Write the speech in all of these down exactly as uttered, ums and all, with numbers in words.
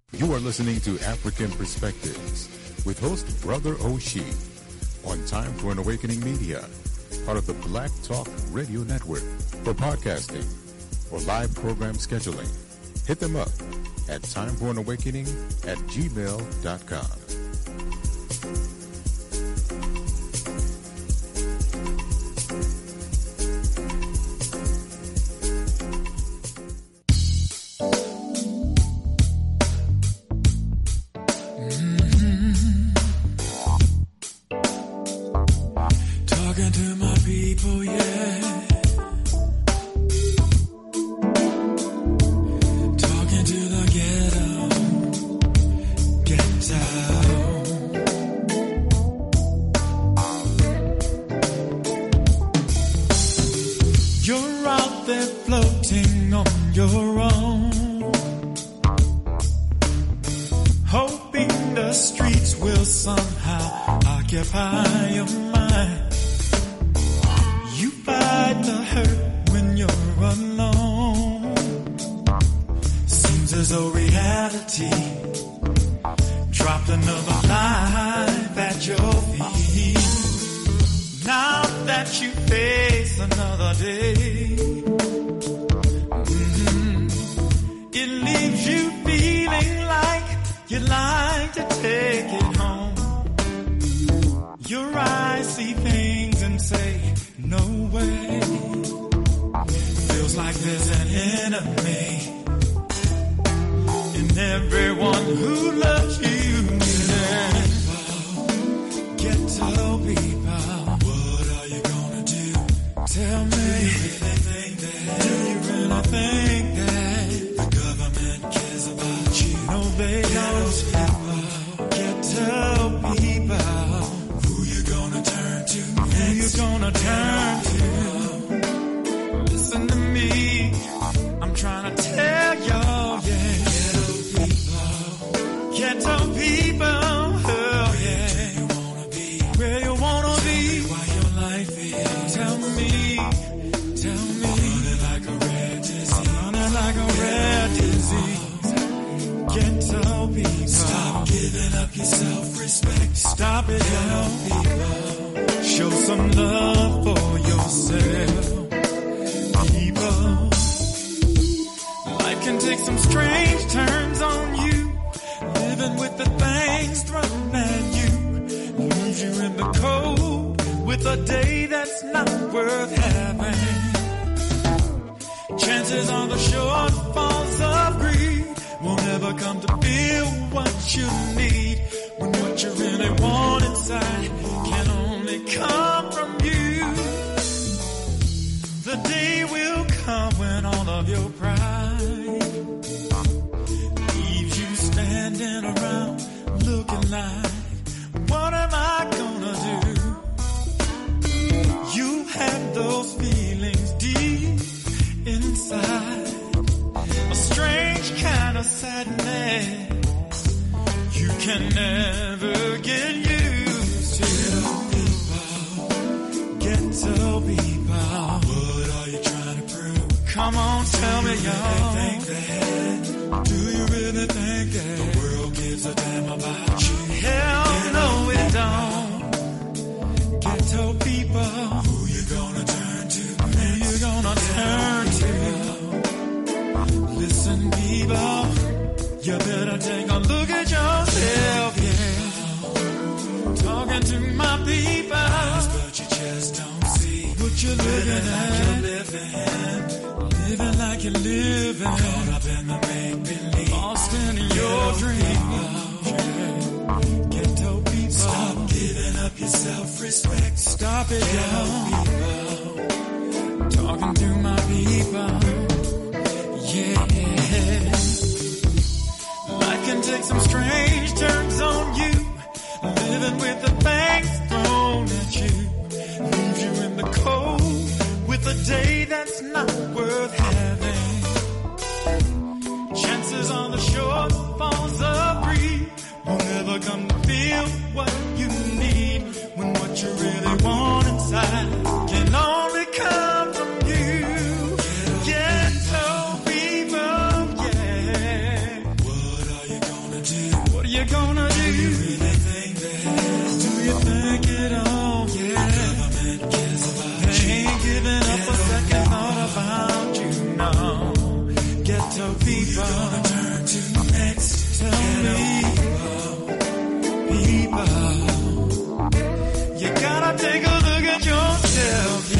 You are listening to African Perspectives with host Brother Oshie on Time for an Awakening Media, part of the Black Talk Radio Network. For podcasting or live program scheduling, hit them up at timeforanawakening at gmail dot com. Come to feel what you need when what you really want inside you really think that? Do you think it all? Yeah. The government cares about you. They ain't giving up a second thought about you, no. Ghetto people. You're gonna turn to next. Tell me, people, you gotta take a look at yourself,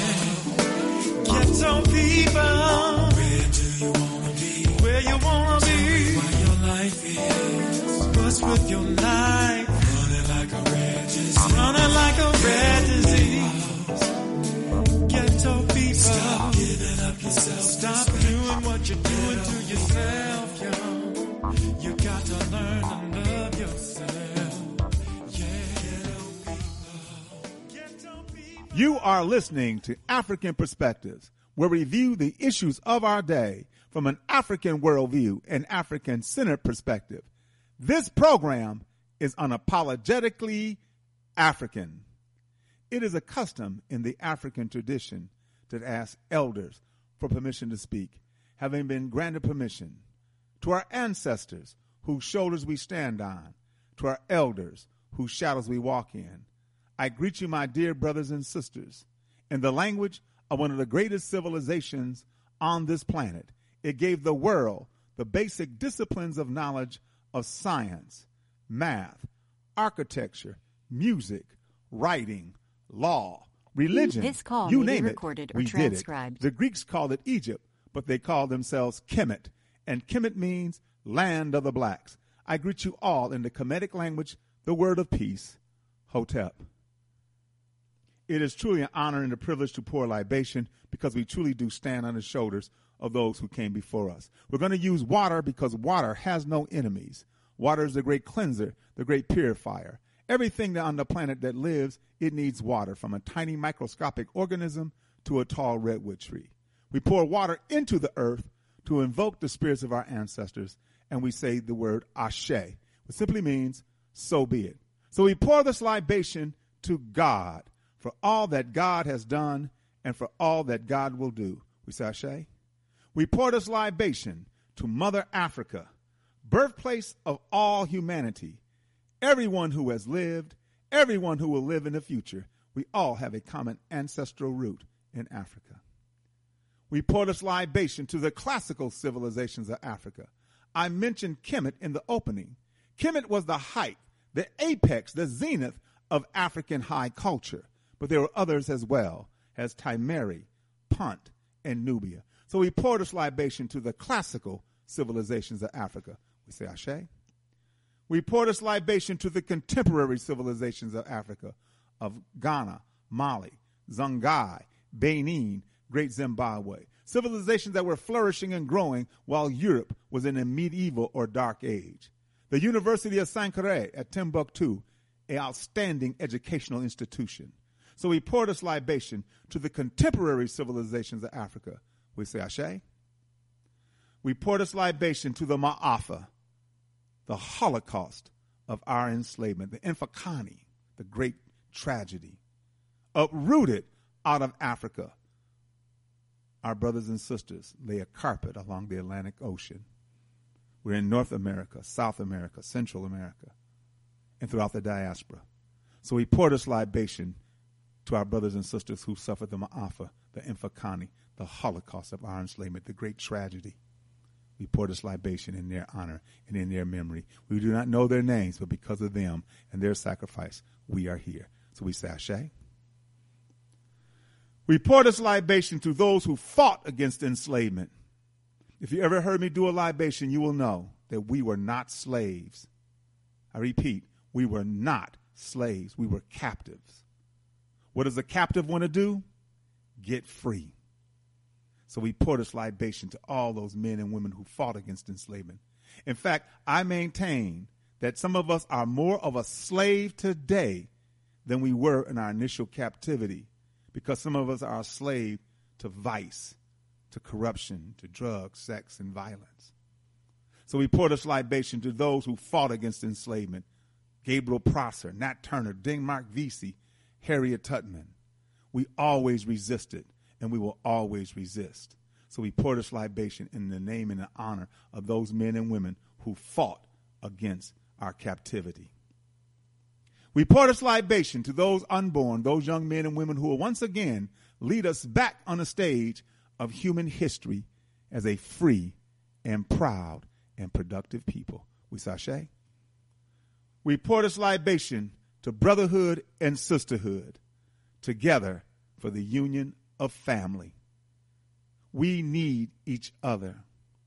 yeah. Ghetto people. Where do you wanna be? Where you wanna be? Why your life is. What's with your life? Running like a red disease. Running like a red disease. Ghetto people. Stop giving up yourself. Stop doing what you're doing to yourself, yo. You got to learn to love yourself. Yeah. Ghetto people. You are listening to African Perspectives, where we view the issues of our day from an African worldview and African-centered perspective. This program is unapologetically African. It is a custom in the African tradition to ask elders for permission to speak, having been granted permission. To our ancestors, whose shoulders we stand on, to our elders, whose shadows we walk in, I greet you, my dear brothers and sisters, in the language of one of the greatest civilizations on this planet. It gave the world the basic disciplines of knowledge of science, math, architecture, music, writing, law, religion. This call you may name be it, recorded or we transcribed. did it. The Greeks called it Egypt, but they called themselves Kemet, and Kemet means land of the blacks. I greet you all in the Kemetic language, the word of peace, Hotep. It is truly an honor and a privilege to pour libation because we truly do stand on the shoulders of those who came before us. We're going to use water because water has no enemies. Water is the great cleanser, the great purifier. Everything that on the planet that lives, it needs water, from a tiny microscopic organism to a tall redwood tree. We pour water into the earth to invoke the spirits of our ancestors, and we say the word Ashe, which simply means, so be it. So we pour this libation to God for all that God has done and for all that God will do. We say Ashe. We pour this libation to Mother Africa, birthplace of all humanity. Everyone who has lived, everyone who will live in the future, we all have a common ancestral root in Africa. We pour this libation to the classical civilizations of Africa. I mentioned Kemet in the opening. Kemet was the height, the apex, the zenith of African high culture. But there were others as well, as Timeri, Punt, and Nubia. So we pour this libation to the classical civilizations of Africa. We say Ashe. We pour this libation to the contemporary civilizations of Africa, of Ghana, Mali, Songhai, Benin, Great Zimbabwe. Civilizations that were flourishing and growing while Europe was in a medieval or dark age. The University of Sankore at Timbuktu, an outstanding educational institution. So we pour this libation to the contemporary civilizations of Africa. We say Ashe. We pour this libation to the Ma'afa, the Holocaust of our enslavement, the Infakani, the great tragedy, uprooted out of Africa. Our brothers and sisters lay a carpet along the Atlantic Ocean. We're in North America, South America, Central America, and throughout the diaspora. So we pour this libation to our brothers and sisters who suffered the Ma'afa, the Infakani, the Holocaust of our enslavement, the great tragedy. We pour this libation in their honor and in their memory. We do not know their names, but because of them and their sacrifice, we are here. So we say Ashe. We pour this libation to those who fought against enslavement. If you ever heard me do a libation, you will know that we were not slaves. I repeat, we were not slaves. We were captives. What does a captive want to do? Get free. So we pour this libation to all those men and women who fought against enslavement. In fact, I maintain that some of us are more of a slave today than we were in our initial captivity, because some of us are a slave to vice, to corruption, to drugs, sex, and violence. So we pour this libation to those who fought against enslavement. Gabriel Prosser, Nat Turner, Denmark Vesey, Harriet Tubman. We always resisted, and we will always resist. So we pour this libation in the name and the honor of those men and women who fought against our captivity. We pour this libation to those unborn, those young men and women who will once again lead us back on the stage of human history as a free and proud and productive people. We sashay. We pour this libation to brotherhood and sisterhood, together for the union of family. We need each other.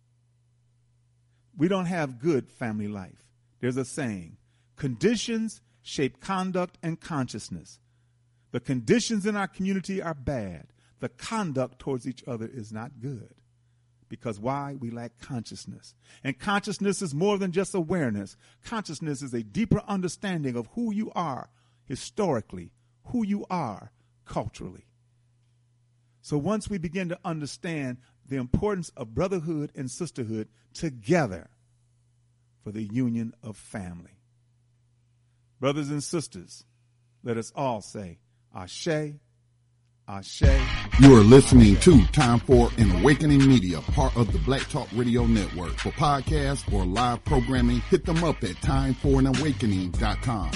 We don't have good family life. There's a saying, conditions shape conduct and consciousness. The conditions in our community are bad. The conduct towards each other is not good. Because why? We lack consciousness. And consciousness is more than just awareness. Consciousness is a deeper understanding of who you are historically, who you are culturally. So once we begin to understand the importance of brotherhood and sisterhood together for the union of family. Brothers and sisters, let us all say, Ashe, Ashe. You are listening to Time for an Awakening Media, part of the Black Talk Radio Network. For podcasts or live programming, hit them up at time for an awakening dot com.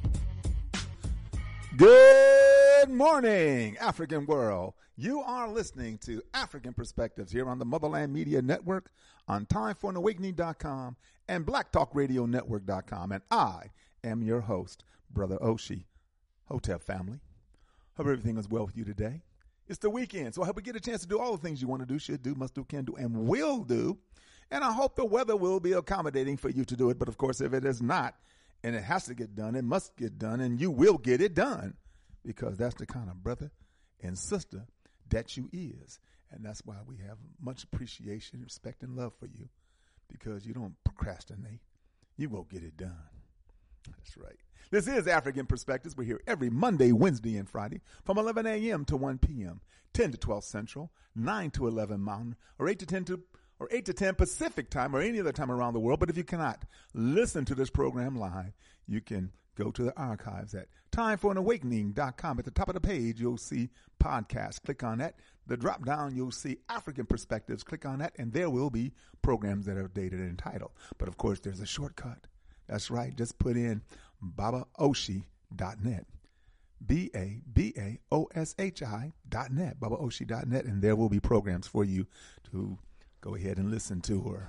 Good morning, African world. You are listening to African Perspectives here on the Motherland Media Network, on time for an awakening dot com and black talk radio network dot com. And I am your host, Brother Oshie. Hotel family, hope everything is well with you today. It's the weekend, so I hope we get a chance to do all the things you want to do, should do, must do, can do, and will do. And I hope the weather will be accommodating for you to do it. But, of course, if it is not, and it has to get done, it must get done, and you will get it done, because that's the kind of brother and sister that you is. And that's why we have much appreciation, respect, and love for you, because you don't procrastinate. You will get it done. That's right. This is African Perspectives. We're here every Monday, Wednesday, and Friday from eleven a.m. to one p.m., ten to twelve Central, nine to eleven Mountain, or eight to ten to or eight to ten Pacific time, or any other time around the world. But if you cannot listen to this program live, you can go to the archives at time for an awakening dot com. At the top of the page, you'll see podcasts. Click on that. The drop down, you'll see African Perspectives. Click on that, and there will be programs that are dated and titled. But, of course, there's a shortcut. That's right. Just put in baba oshie dot net. B A B A O S H I dot net. baba oshie dot net. And there will be programs for you to go ahead and listen to, or,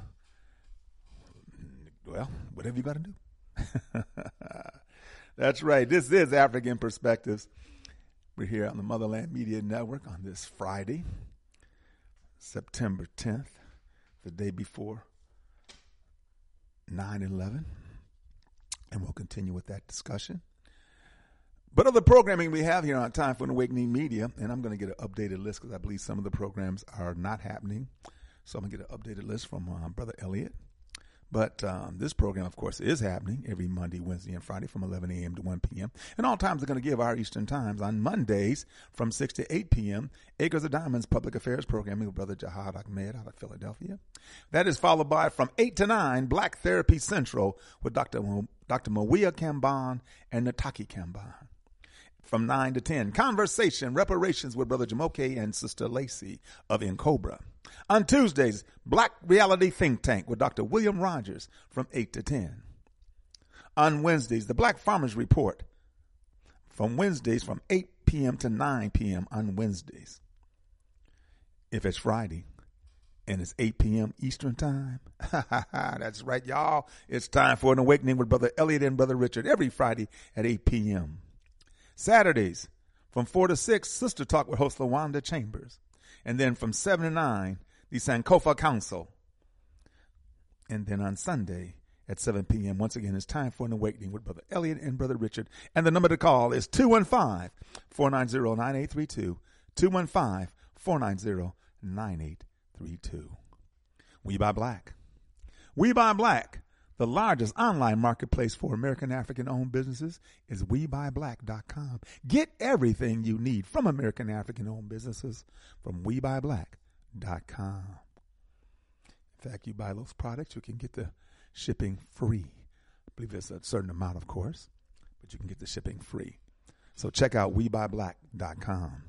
well, whatever you got to do. That's right. This is African Perspectives. We're here on the Motherland Media Network on this Friday, September tenth, the day before nine eleven. And we'll continue with that discussion. But other programming we have here on Time for an Awakening Media, and I'm going to get an updated list because I believe some of the programs are not happening. So I'm going to get an updated list from uh, Brother Elliott. But um, this program, of course, is happening every Monday, Wednesday, and Friday from eleven a.m. to one p.m. And all times are going to give our Eastern times. On Mondays from six to eight p.m., Acres of Diamonds Public Affairs Programming with Brother Jihad Ahmed out of Philadelphia. That is followed by from eight to nine, Black Therapy Central with Doctor Mo- Doctor Mawia Kamban and Nataki Kamban. From nine to ten, Conversation, Reparations with Brother Jamoke and Sister Lacey of Incobra. On Tuesdays, Black Reality Think Tank with Doctor William Rogers from eight to ten. On Wednesdays, the Black Farmers Report from Wednesdays from eight p.m. to nine p.m. on Wednesdays. If it's Friday and it's eight p.m. Eastern Time, that's right, y'all. It's Time for an Awakening with Brother Elliott and Brother Richard every Friday at eight p.m. Saturdays from four to six, Sister Talk with host LaWanda Chambers. And then from seven to nine, the Sankofa Council. And then on Sunday at seven p.m., once again, it's Time for an Awakening with Brother Elliott and Brother Richard. And the number to call is two one five, four nine zero, nine eight three two, two one five, four nine zero, nine eight three two. We Buy Black. We Buy Black. The largest online marketplace for American African-owned businesses is we buy black dot com. Get everything you need from American African-owned businesses from we buy black dot com. In fact, you buy those products, you can get the shipping free. I believe it's a certain amount, of course, but you can get the shipping free. So check out we buy black dot com.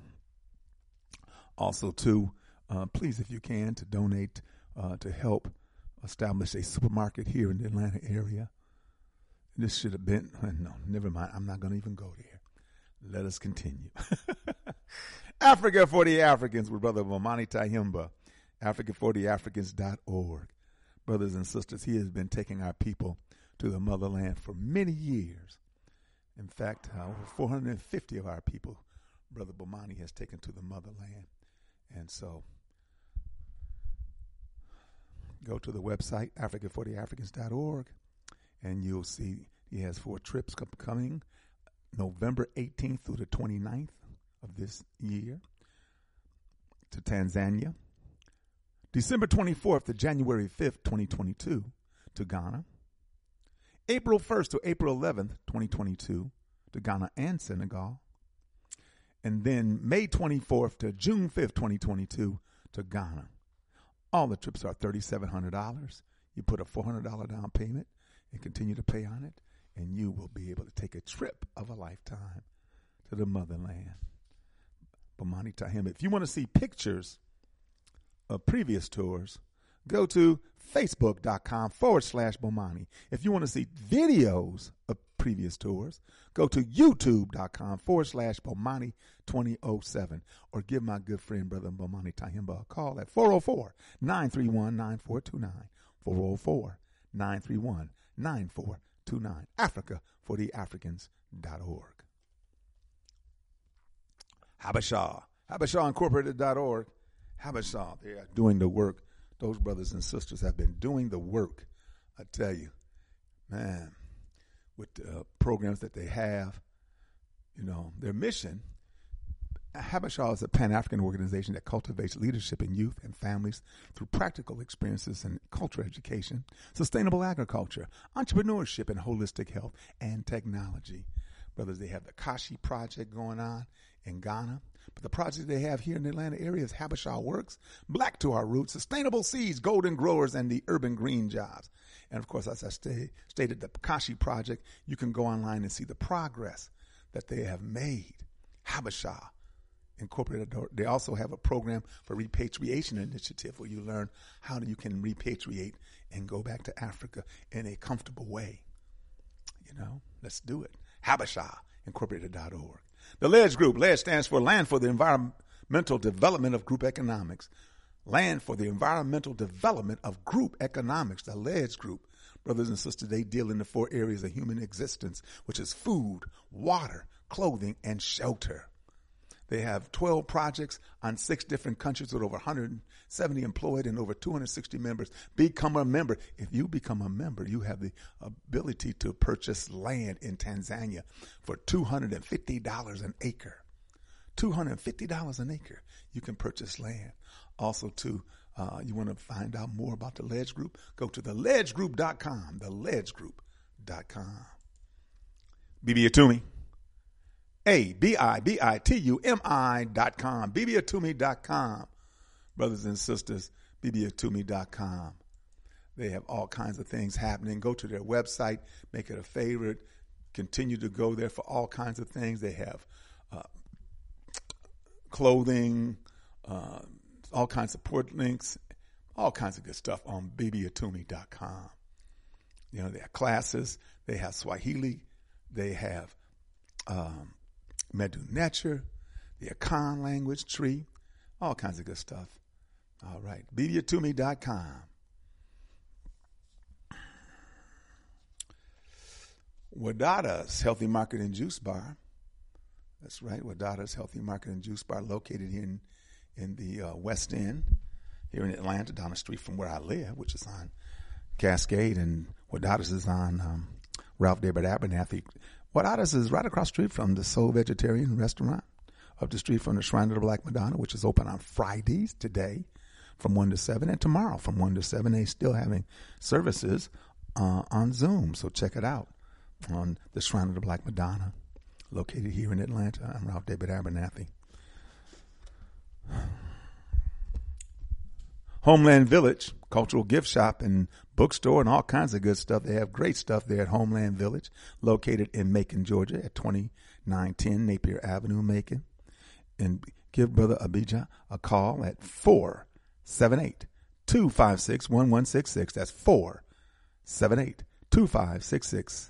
Also, too, uh, please, if you can, to donate uh, to help establish a supermarket here in the Atlanta area. This should have been, no, never mind. I'm not going to even go there. Let us continue. Africa for the Africans with Brother Bomani Tyehimba, Africa for the Africans dot org. Brothers and sisters, he has been taking our people to the motherland for many years. In fact, uh, over four hundred fifty of our people, Brother Bomani has taken to the motherland. And so go to the website, Africa for the Africans dot org, and you'll see he has four trips coming November eighteenth through the twenty-ninth of this year to Tanzania. December twenty-fourth to January fifth, twenty twenty-two to Ghana. April first to April eleventh, twenty twenty-two to Ghana and Senegal. And then May twenty-fourth to June fifth, twenty twenty-two to Ghana. All the trips are three thousand seven hundred dollars. You put a four hundred dollars down payment and continue to pay on it, and you will be able to take a trip of a lifetime to the motherland. Bomani Tyehimba. If you want to see pictures of previous tours, go to facebook.com forward slash Bomani. If you want to see videos of previous tours, go to youtube.com forward slash Bomani 2007 or give my good friend, Brother Bomani Tyehimba, a call at four oh four, nine three one, nine four two nine, four oh four, nine three one, nine four two nine, Africa for the Africans dot org. Habesha, Habesha Incorporated dot org. Habesha, they are doing the work. Those brothers and sisters have been doing the work. I tell you, man, with the programs that they have, you know, their mission. Habesha is a Pan-African organization that cultivates leadership in youth and families through practical experiences in cultural education, sustainable agriculture, entrepreneurship, and holistic health and technology. Brothers, they have the Kashi Project going on in Ghana. But the project they have here in the Atlanta area is Habesha Works, Black to Our Roots, Sustainable Seeds, Golden Growers, and the Urban Green Jobs. And, of course, as I stay, stated, the Kashi Project, you can go online and see the progress that they have made. Habesha Incorporated, they also have a program for repatriation initiative where you learn how you can repatriate and go back to Africa in a comfortable way. You know, let's do it. Habesha Incorporated dot org. The LEDGE Group. LEDGE stands for Land for the Environmental Development of Group Economics. Land for the Environmental Development of Group Economics. The LEDGE Group. Brothers and sisters, they deal in the four areas of human existence, which is food, water, clothing, and shelter. They have twelve projects on six different countries with over one hundred seventy employed and over two hundred sixty members. Become a member. If you become a member, you have the ability to purchase land in Tanzania for two hundred fifty dollars an acre. two hundred fifty dollars an acre. You can purchase land. Also, too, uh, you want to find out more about the LEDGE Group? Go to the ledge group dot com, the ledge group dot com. Bibi Atumi. A B I B I T U M I dot com, Bibi Atumi dot com. Brothers and sisters, Bibi Atumi dot com. They have all kinds of things happening. Go to their website, make it a favorite. Continue to go there for all kinds of things. They have uh, clothing, uh, all kinds of support links, all kinds of good stuff on Bibi Atumi dot com. You know, they have classes. They have Swahili. They have um, Medu Necher, the Akan language tree, all kinds of good stuff. All right, Bibi Atumi dot com. Wadada's Healthy Market and Juice Bar. That's right, Wadada's Healthy Market and Juice Bar, located here in, in the uh, West End, here in Atlanta, down the street from where I live, which is on Cascade, and Wadada's is on um, Ralph David Abernathy. Wadada's is right across the street from the Soul Vegetarian Restaurant, up the street from the Shrine of the Black Madonna, which is open on Fridays today from one to seven, and tomorrow from one to seven. They're still having services uh, on Zoom, so check it out on the Shrine of the Black Madonna, located here in Atlanta. I'm Ralph David Abernathy. Homeland Village, cultural gift shop and bookstore and all kinds of good stuff. They have great stuff there at Homeland Village, located in Macon, Georgia at twenty-nine ten Napier Avenue, Macon. And give Brother Abijah a call at four seven eight, two five six, one one six six. That's four seven eight, two five six six.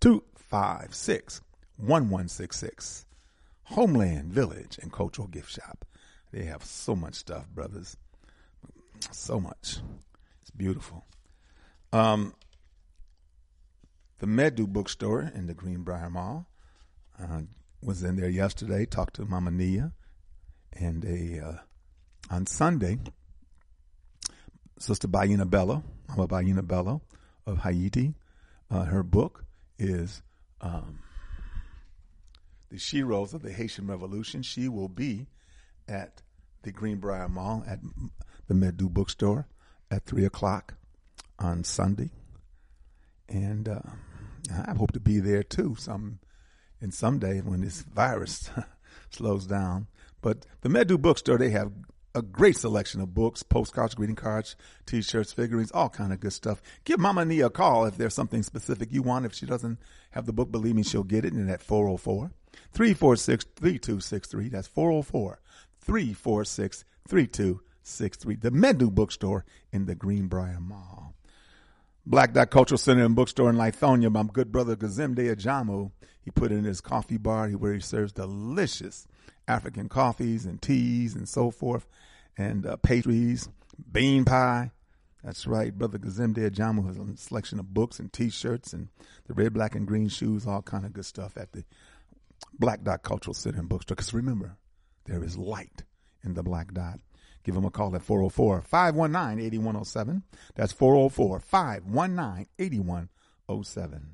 two five six, one one six six. Homeland Village and Cultural Gift Shop. They have so much stuff, brothers. So much. It's beautiful. Um, the Medu bookstore in the Greenbrier Mall. Uh, was in there yesterday, talked to Mama Nia. And a, uh, on Sunday, Sister Bayina Bello, Mama Bayina Bello of Haiti, uh, her book is um, The Sheroes of the Haitian Revolution. She will be at the Greenbrier Mall at the Medu bookstore at three o'clock on Sunday. And uh, I hope to be there too some in someday when this virus slows down. But the Medu bookstore, they have a great selection of books, postcards, greeting cards, T-shirts, figurines, all kind of good stuff. Give Mama Nia a call if there's something specific you want. If she doesn't have the book, believe me, she'll get it. And at four oh four, three four six, three two six three. That's four oh four, three four six, three two six three. The Medu bookstore in the Greenbrier Mall. Black Dot Cultural Center and Bookstore in Lithonia. My good brother Gazimde Ajamu, he put in his coffee bar where he serves delicious African coffees and teas and so forth, and uh, pastries, bean pie. That's right, brother Gazimde Ajamu has a selection of books and T-shirts and the red, black, and green shoes, all kind of good stuff at the Black Dot Cultural Center and Bookstore. Because remember, there is light in the Black Dot. Give them a call at four oh four, five one nine, eight one oh seven. That's four oh four, five one nine, eight one oh seven.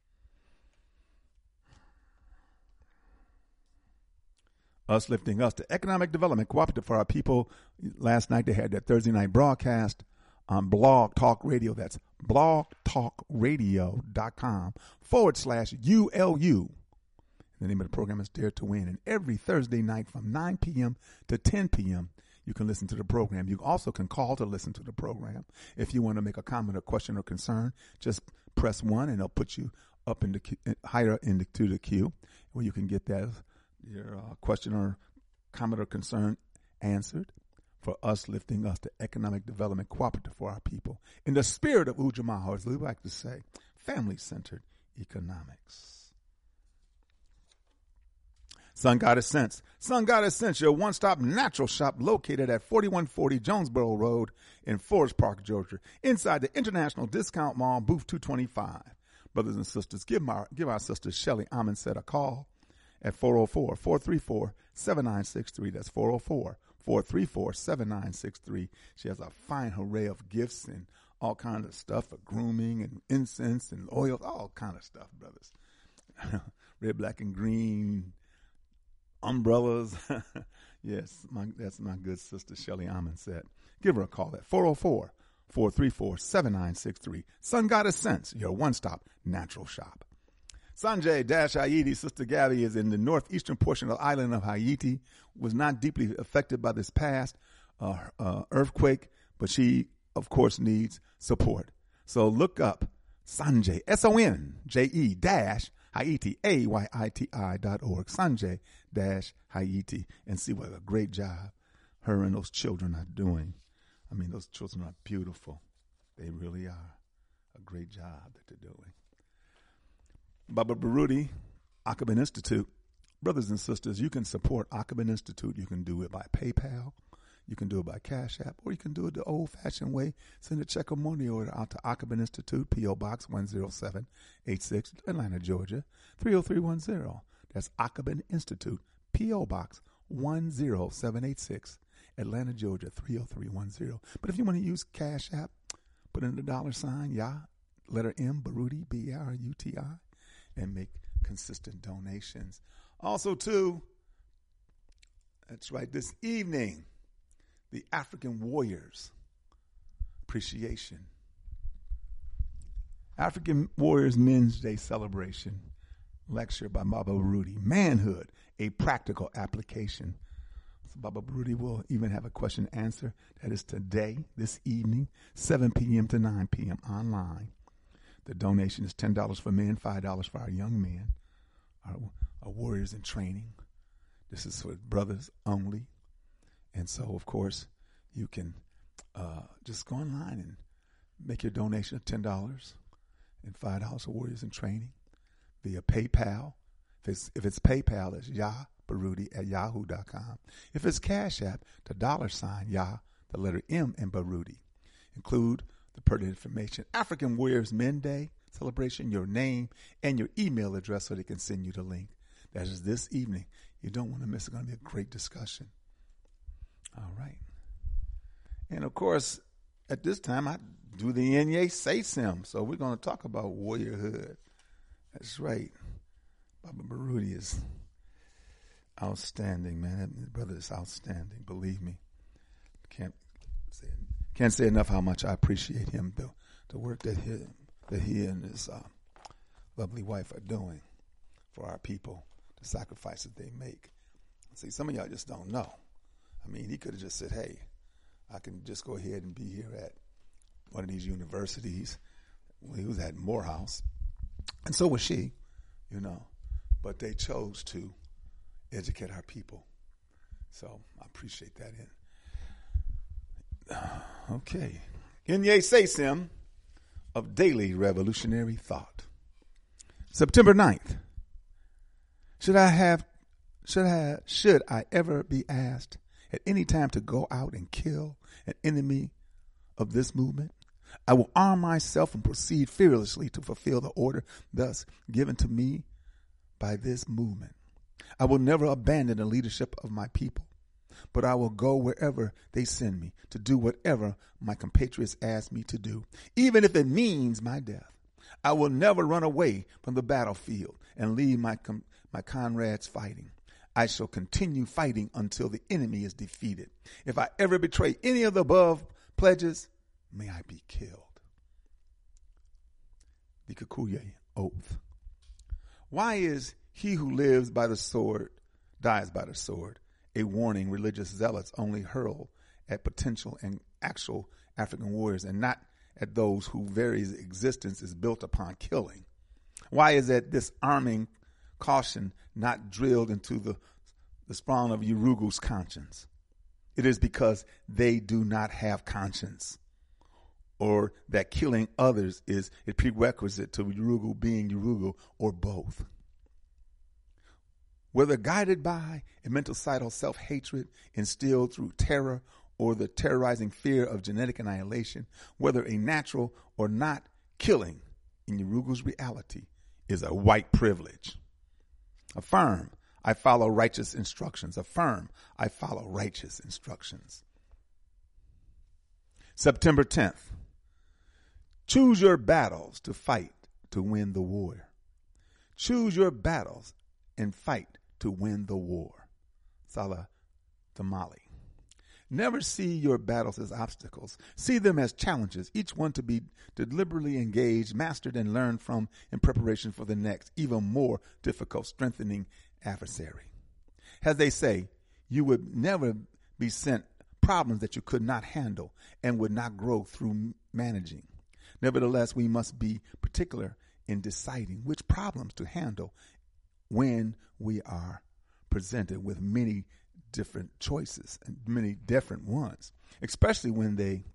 Us Lifting Us, the Economic Development Cooperative for our people. Last night they had their Thursday night broadcast on Blog Talk Radio. That's blogtalkradio.com forward slash U L U. The name of the program is Dare to Win. And every Thursday night from nine p.m. to ten p.m., you can listen to the program. You also can call to listen to the program. If you want to make a comment or question or concern, just press one and it'll put you up in the higher into the queue where you can get that your uh, question or comment or concern answered for Us Lifting Us, the Economic Development Cooperative for our people. In the spirit of Ujamaa, as we like to say, family-centered economics. Sun Goddess Scents. Sun Goddess Scents, your one-stop natural shop located at forty-one forty Jonesboro Road in Forest Park, Georgia, inside the International Discount Mall, booth two twenty-five. Brothers and sisters, give our, give our sister Shelly Amundset a call at four oh four, four three four, seven nine six three. That's four oh four, four three four, seven nine six three. She has a fine array of gifts and all kinds of stuff for grooming and incense and oils, all kind of stuff, brothers. Red, black, and green umbrellas. Yes, my, that's my good sister Shelly Amundset. Give her a call at four oh four, four three four, seven nine six three. Sun Goddess Scents, your one-stop natural shop. Sanjay Dash Haiti, Sister Gabby, is in the northeastern portion of the island of Haiti, was not deeply affected by this past uh, uh, earthquake, but she, of course, needs support. So look up Sanjay, S O N J E dash Haiti, A Y I T I dot org, Sanjay dash Haiti, and see what a great job her and those children are doing. I mean, those children are beautiful. They really are. A great job that they're doing. Baba Baruti, Akabin Institute. Brothers and sisters, you can support Akabin Institute. You can do it by PayPal. You can do it by Cash App, or you can do it the old-fashioned way. Send a check or money order out to Akabin Institute, P O. Box one oh seven eight six, Atlanta, Georgia, three oh three one oh. That's Akabin Institute, P O. Box one oh seven eight six, Atlanta, Georgia, three oh three one oh. But if you want to use Cash App, put in the dollar sign, Yah, letter M, Baruti, B A R U T I, and make consistent donations. Also, too, that's right, this evening, the African Warriors Appreciation. African Warriors Men's Day Celebration lecture by Baba Baruti. Manhood, a practical application. So Baba Baruti will even have a question and answer. That is today, this evening, seven p.m. to nine p.m. online. The donation is ten dollars for men, five dollars for our young men, our, our warriors in training. This is for brothers only. And so, of course, you can uh, just go online and make your donation of ten dollars and five dollars for warriors in training. via PayPal. If it's, if it's PayPal, it's Yah Baruti at yahoo dot com. If it's Cash App, the dollar sign Yah, the letter M in Baruti. Include the pertinent information. African Warriors Men Day celebration, your name, and your email address so they can send you the link. That is this evening. You don't want to miss. It's going to be a great discussion. All right. And, of course, at this time, I do the N Y A Say Sim. So we're going to talk about warriorhood. That's right. Baba Baruti is outstanding, man. That brother is outstanding. Believe me. Can't say can't say enough how much I appreciate him, the, the work that he, that he and his uh, lovely wife are doing for our people, the sacrifices they make. See, some of y'all just don't know. I mean, he could have just said, hey, I can just go ahead and be here at one of these universities. Well, he was at Morehouse, and so was she, you know. But they chose to educate our people. So I appreciate that. In okay. N Y A Say Sim of Daily Revolutionary Thought. September ninth. Should I have, should I, should I ever be asked at any time to go out and kill an enemy of this movement, I will arm myself and proceed fearlessly to fulfill the order thus given to me by this movement. I will never abandon the leadership of my people, but I will go wherever they send me to do whatever my compatriots ask me to do, even if it means my death. I will never run away from the battlefield and leave my com- my comrades fighting. I shall continue fighting until the enemy is defeated. If I ever betray any of the above pledges, may I be killed. The Kikuyu Oath. Why is he who lives by the sword dies by the sword a warning religious zealots only hurl at potential and actual African warriors and not at those whose very existence is built upon killing? Why is that this arming caution not drilled into the, the spawn of Urugu's conscience? It is because they do not have conscience, or that killing others is a prerequisite to Urugu being Urugu, or both. Whether guided by a mental side of self-hatred instilled through terror or the terrorizing fear of genetic annihilation, whether a natural or not, killing in Urugu's reality is a white privilege. Affirm, I follow righteous instructions. Affirm, I follow righteous instructions. September tenth. Choose your battles to fight to win the war. Choose your battles and fight to win the war. Salah Tamale. Never see your battles as obstacles. See them as challenges, each one to be deliberately engaged, mastered, and learned from in preparation for the next, even more difficult, strengthening adversary. As they say, you would never be sent problems that you could not handle and would not grow through managing. Nevertheless, we must be particular in deciding which problems to handle when we are presented with many different choices and many different ones, especially when they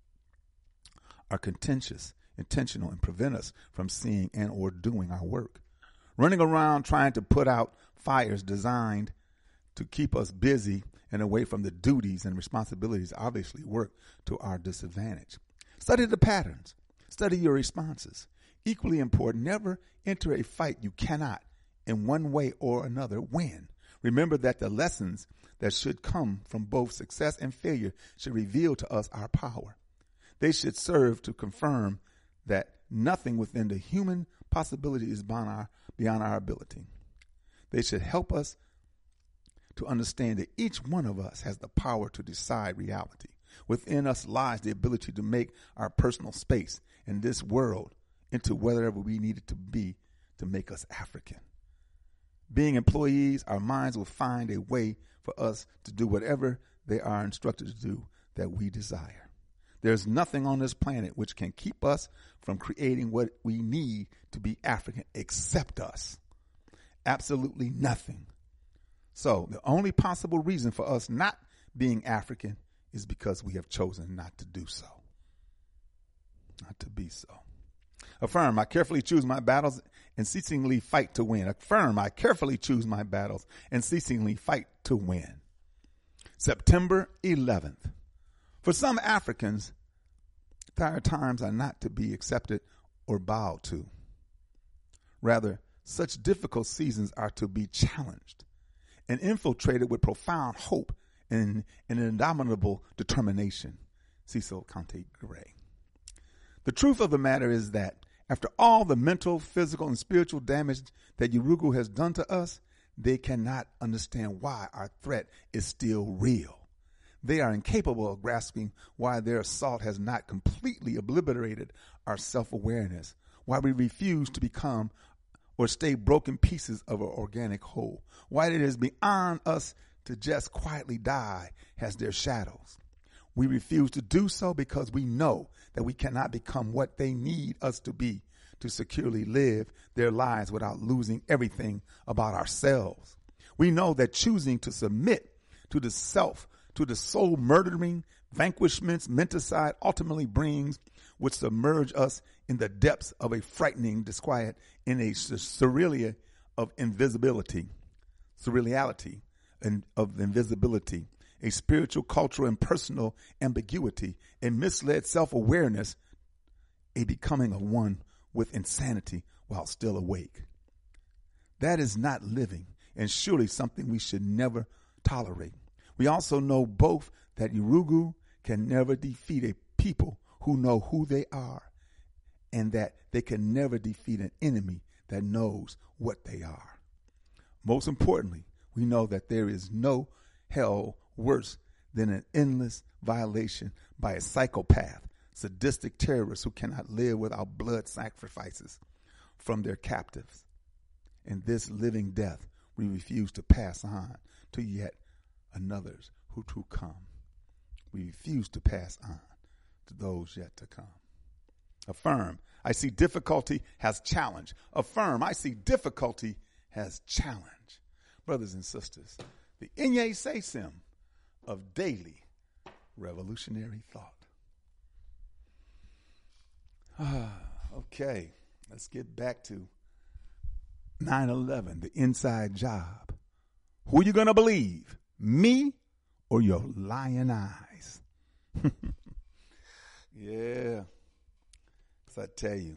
are contentious, intentional, and prevent us from seeing and or doing our work. Running around trying to put out fires designed to keep us busy and away from the duties and responsibilities obviously work to our disadvantage. Study the patterns. Study your responses. Equally important, never enter a fight you cannot, in one way or another, win. Remember that the lessons that should come from both success and failure should reveal to us our power. They should serve to confirm that nothing within the human possibility is beyond our, beyond our ability. They should help us to understand that each one of us has the power to decide reality. Within us lies the ability to make our personal space in this world into whatever we need it to be to make us African. Being employees, our minds will find a way for us to do whatever they are instructed to do that we desire. There's nothing on this planet which can keep us from creating what we need to be African except us. Absolutely nothing. So the only possible reason for us not being African is because we have chosen not to do so. Not to be so. Affirm, I carefully choose my battles and ceasingly fight to win. Affirm, I carefully choose my battles and ceasingly fight to win. September eleventh. For some Africans, dire times are not to be accepted or bowed to. Rather, such difficult seasons are to be challenged and infiltrated with profound hope and an indomitable determination. Cecil Conte Gray. The truth of the matter is that after all the mental, physical, and spiritual damage that Urugu has done to us, they cannot understand why our threat is still real. They are incapable of grasping why their assault has not completely obliterated our self-awareness, why we refuse to become or stay broken pieces of our organic whole, why it is beyond us to just quietly die as their shadows. We refuse to do so because we know that we cannot become what they need us to be to securely live their lives without losing everything about ourselves. We know that choosing to submit to the self, to the soul murdering vanquishments menticide ultimately brings, which submerge us in the depths of a frightening disquiet in a surreality of invisibility, surreality and of invisibility, a spiritual, cultural, and personal ambiguity, a misled self-awareness, a becoming of one with insanity while still awake. That is not living, and surely something we should never tolerate. We also know both that Urugu can never defeat a people who know who they are, and that they can never defeat an enemy that knows what they are. Most importantly, we know that there is no hell worse than an endless violation by a psychopath, sadistic terrorist who cannot live without blood sacrifices from their captives. And this living death we refuse to pass on to yet another's who to come. We refuse to pass on to those yet to come. Affirm, I see difficulty has challenge. Affirm, I see difficulty has challenge. Brothers and sisters, the Inye Sesim of daily revolutionary thought. Ah, okay, let's get back to nine eleven, the inside job. Who are you going to believe, me or your lying eyes? Yeah, because I tell you,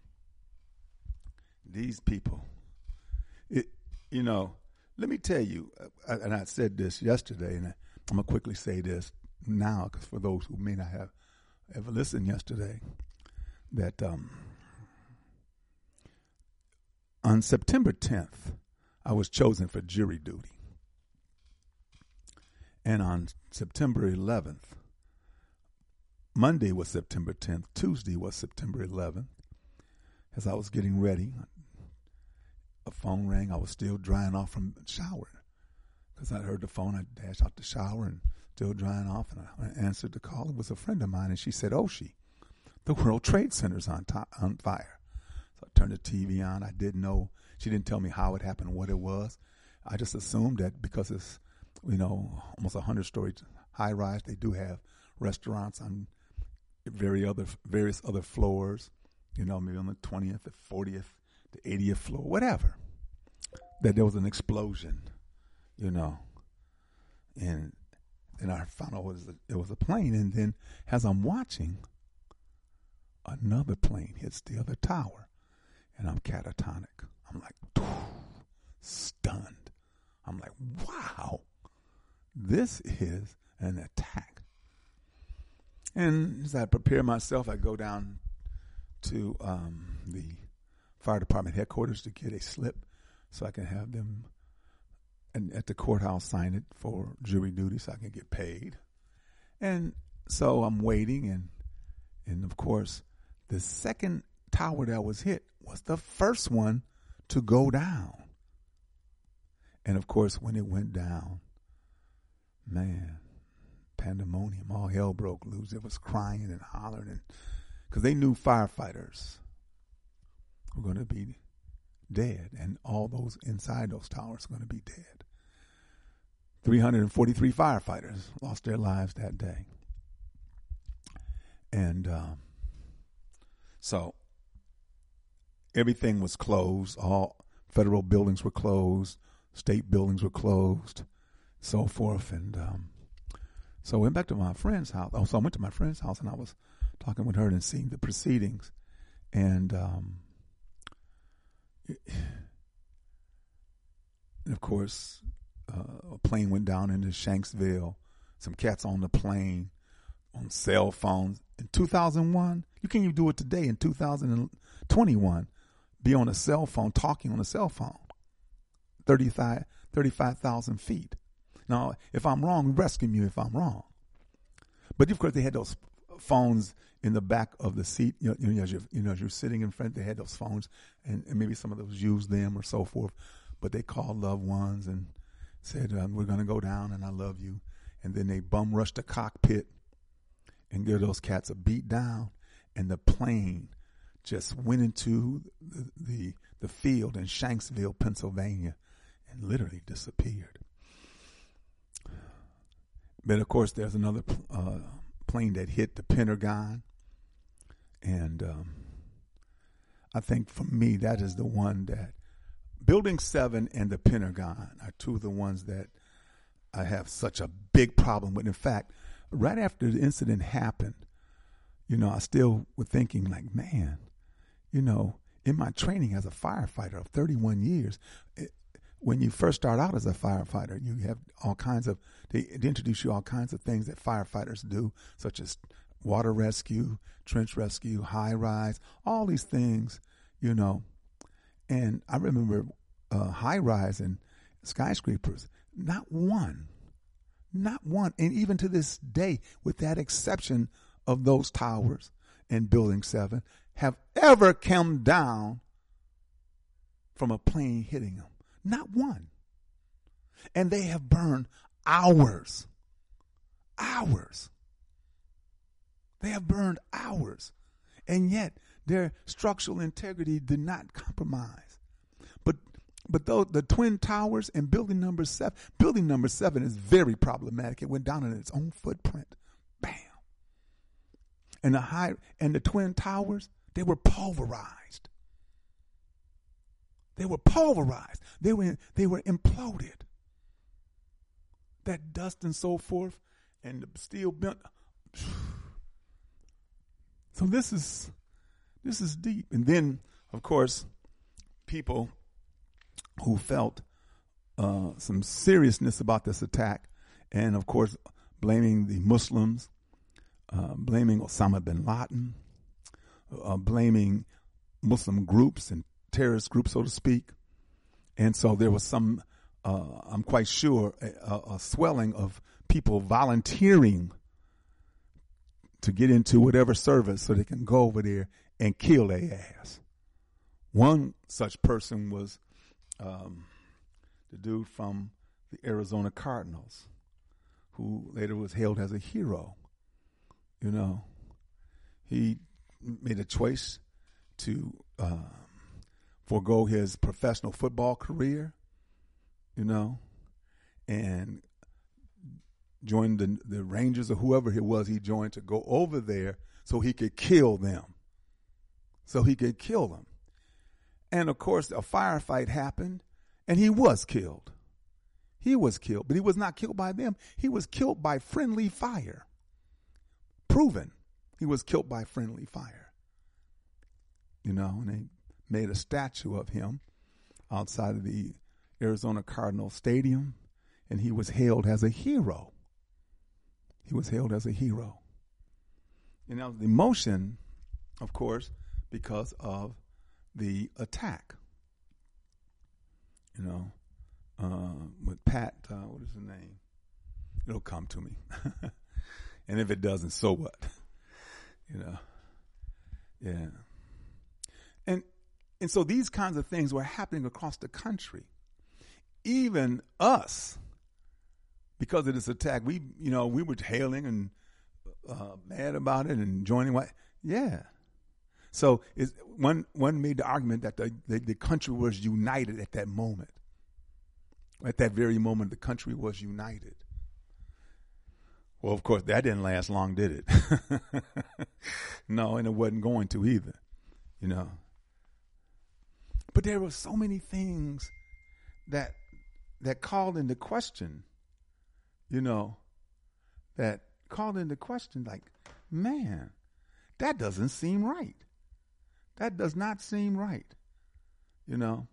these people, it, you know, let me tell you, uh, and I said this yesterday, and I, I'm going to quickly say this now, because for those who may not have ever listened yesterday, that um, on September tenth, I was chosen for jury duty. And on September eleventh, Monday was September tenth, Tuesday was September eleventh, as I was getting ready, a phone rang. I was still drying off from shower. Because I heard the phone, I dashed out the shower and still drying off, and I answered the call. It was a friend of mine, and she said, Oshie, the World Trade Center's on, top, on fire. So I turned the T V on. I didn't know. She didn't tell me how it happened, what it was. I just assumed that because it's, you know, almost a hundred-story high-rise, they do have restaurants on very other, various other floors, you know, maybe on the twentieth, the fortieth, the eightieth floor, whatever, that there was an explosion, you know. And then I found out it was a, it was a plane. And then as I'm watching, another plane hits the other tower. And I'm catatonic. I'm like, stunned. I'm like, wow, this is an attack. And as I prepare myself, I go down to um, the fire department headquarters to get a slip so I can have them and at the courthouse sign it for jury duty so I can get paid. And so I'm waiting, and and of course, the second tower that was hit was the first one to go down. And of course, when it went down, man, pandemonium, all hell broke loose. It was crying and hollering, and because they knew firefighters were going to be dead, and all those inside those towers were going to be dead. three hundred forty-three firefighters lost their lives that day. And um, so everything was closed. All federal buildings were closed. State buildings were closed, so forth. And um, so I went back to my friend's house. Oh, so I went to my friend's house, and I was talking with her and seeing the proceedings. And, um, and of course, uh, a plane went down into Shanksville. Some cats on the plane, on cell phones. In two thousand one, you can't even do it today in two thousand twenty-one. Be on a cell phone, talking on a cell phone, thirty-five thousand feet. Now, if I'm wrong, rescue me if I'm wrong. But of course, they had those phones in the back of the seat. You know, you know, as you're, you know, as you're sitting in front, they had those phones, and, and maybe some of those used them or so forth. But they called loved ones and said, um, "We're going to go down, and I love you." And then they bum rushed the cockpit and give those cats a beat down, and the plane just went into the, the the field in Shanksville, Pennsylvania, and literally disappeared. But of course, there's another uh, plane that hit the Pentagon, and um, I think for me that is the one that Building seven and the Pentagon are two of the ones that I have such a big problem with. In fact, right after the incident happened, you know, I still was thinking like, man, you know, in my training as a firefighter of thirty-one years, it, when you first start out as a firefighter, you have all kinds of, they, they introduce you all kinds of things that firefighters do, such as water rescue, trench rescue, high rise, all these things, you know. And I remember uh, high rise and skyscrapers, not one, not one. And even to this day, with that exception of those towers and Building seven, have ever come down from a plane hitting them. Not one. And they have burned hours. Hours. They have burned hours. And yet their structural integrity did not compromise. But but those, the Twin Towers and building number seven, building number seven is very problematic. It went down in its own footprint. Bam. And the high and the Twin Towers, they were pulverized. They were pulverized. They were they were imploded. That dust and so forth, and the steel bent. So this is this is deep. And then, of course, people who felt uh, some seriousness about this attack, and of course, blaming the Muslims, uh, blaming Osama bin Laden, uh, blaming Muslim groups and terrorist groups, so to speak. And so there was some, uh, I'm quite sure, a, a swelling of people volunteering to get into whatever service so they can go over there and kill their ass. One such person was um, the dude from the Arizona Cardinals, who later was hailed as a hero. You know, he made a choice to uh, forego his professional football career, you know, and joined the, the Rangers or whoever it was he joined to go over there so he could kill them. So he could kill them. And, of course, a firefight happened, and he was killed. He was killed, but he was not killed by them. He was killed by friendly fire. Proven he was killed by friendly fire. You know, and they made a statue of him outside of the Arizona Cardinal Stadium, and he was hailed as a hero. He was hailed as a hero. And that was the emotion, of course, because of the attack. You know, uh, with Pat, uh, what is his name? It'll come to me. And if it doesn't, so what? You know, yeah. And and so these kinds of things were happening across the country. Even us, because of this attack, we, you know, we were hailing and uh, mad about it and joining. What? Yeah. So is one one made the argument that the, the the country was united at that moment. At that very moment, the country was united. Well, of course, that didn't last long, did it? No, and it wasn't going to either. You know. But there were so many things that that called into question, you know, that called into question, like, man, that doesn't seem right. That does not seem right, you know.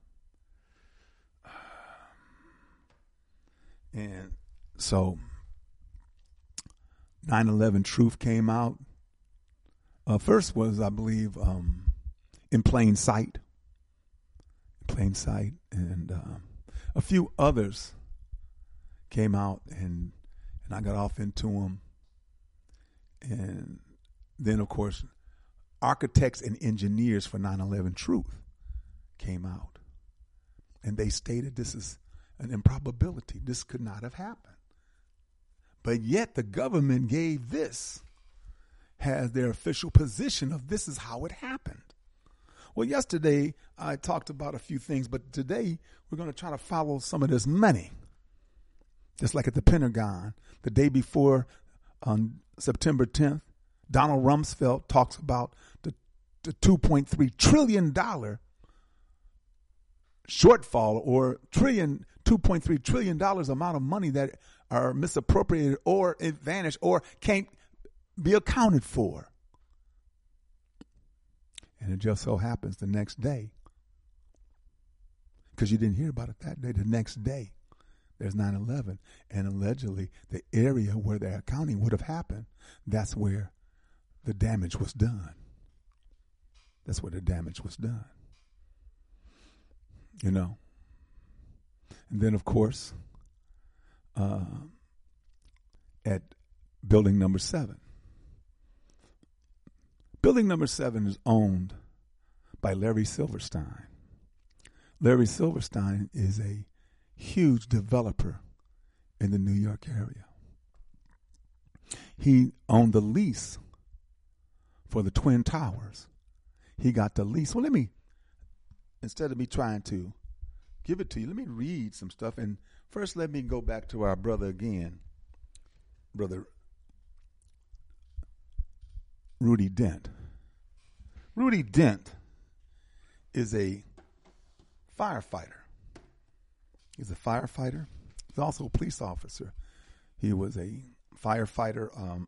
And so nine eleven Truth came out. Uh, first was, I believe, um, In Plain Sight. In Plain Sight. And um, a few others came out, and, and I got off into them. And then, of course, Architects and Engineers for nine eleven Truth came out. And they stated this is an improbability. This could not have happened. But yet the government gave this as their official position of this is how it happened. Well, yesterday I talked about a few things, but today we're going to try to follow some of this money. Just like at the Pentagon, the day before, on September tenth, Donald Rumsfeld talks about the, the two point three trillion dollars shortfall, or trillion, two point three trillion dollars amount of money that are misappropriated or vanished or can't be accounted for. And it just so happens the next day, because you didn't hear about it that day, the next day, there's nine eleven. And allegedly, the area where the accounting would have happened, that's where the damage was done. That's where the damage was done. You know. And then, of course, uh, at building number seven. Building number seven is owned by Larry Silverstein. Larry Silverstein is a huge developer in the New York area. He owned the lease for the Twin Towers. He got the lease. Well, let me, instead of me trying to give it to you, let me read some stuff. And first, let me go back to our brother again, Brother Rudy Dent. Rudy Dent is a firefighter. He's a firefighter. He's also a police officer. He was a firefighter um,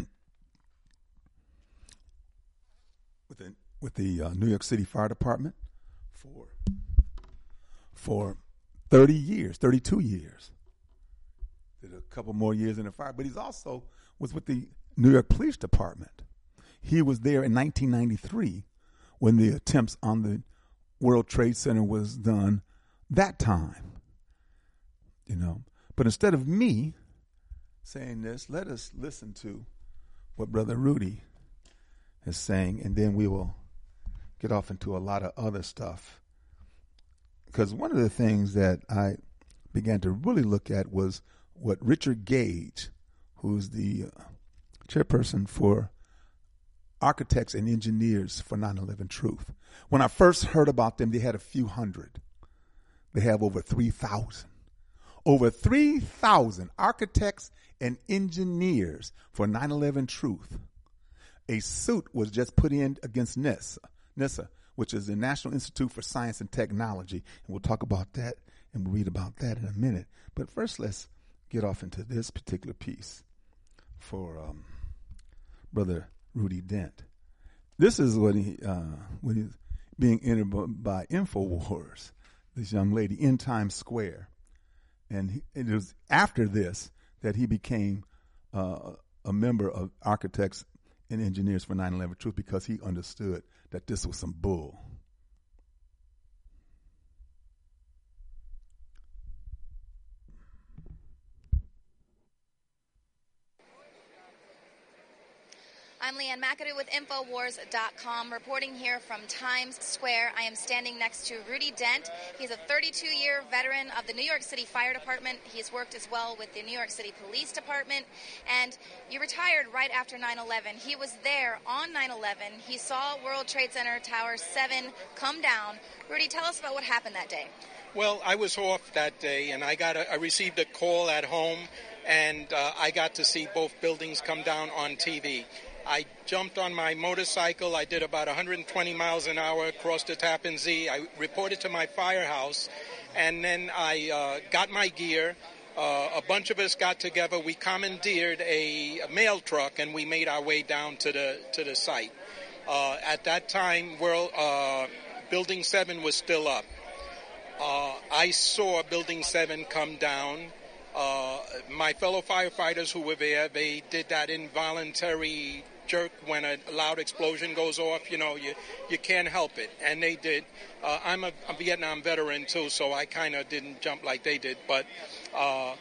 with the, with the uh, New York City Fire Department for for thirty years, thirty-two years. Did a couple more years in the fire, but he's also was with the New York Police Department. He was there in nineteen ninety-three when the attempts on the World Trade Center was done that time. You know, but instead of me saying this, let us listen to what Brother Rudy is saying, and then we will get off into a lot of other stuff. Because one of the things that I began to really look at was what Richard Gage, who's the uh, chairperson for Architects and Engineers for nine eleven Truth. When I first heard about them, they had a few hundred. They have over three thousand. Over three thousand architects and engineers for nine eleven Truth. A suit was just put in against NISA, NISA, which is the National Institute for Science and Technology. And we'll talk about that and we'll read about that in a minute. But first, let's get off into this particular piece for um, Brother Rudy Dent. This is what he, uh, when he's being interviewed by InfoWars, this young lady in Times Square. And he, it was after this that he became uh, a member of Architects and Engineers for nine eleven Truth, because he understood that this was some bull. I'm Leanne McAdoo with Infowars dot com, reporting here from Times Square. I am standing next to Rudy Dent. He's a thirty-two-year veteran of the New York City Fire Department. He's worked as well with the New York City Police Department. And you retired right after nine eleven. He was there on nine eleven. He saw World Trade Center Tower seven come down. Rudy, tell us about what happened that day. Well, I was off that day, and I got a, I received a call at home, and uh, I got to see both buildings come down on T V. I jumped on my motorcycle. I did about one hundred twenty miles an hour, crossed the Tappan Zee. I reported to my firehouse, and then I uh, got my gear. Uh, a bunch of us got together. We commandeered a, a mail truck, and we made our way down to the to the site. Uh, at that time, World uh, Building seven was still up. Uh, I saw Building seven come down. Uh, my fellow firefighters who were there, they did that involuntary jerk when a loud explosion goes off. You know, you you can't help it, and they did. Uh, I'm a, a Vietnam veteran too, so I kind of didn't jump like they did, but uh,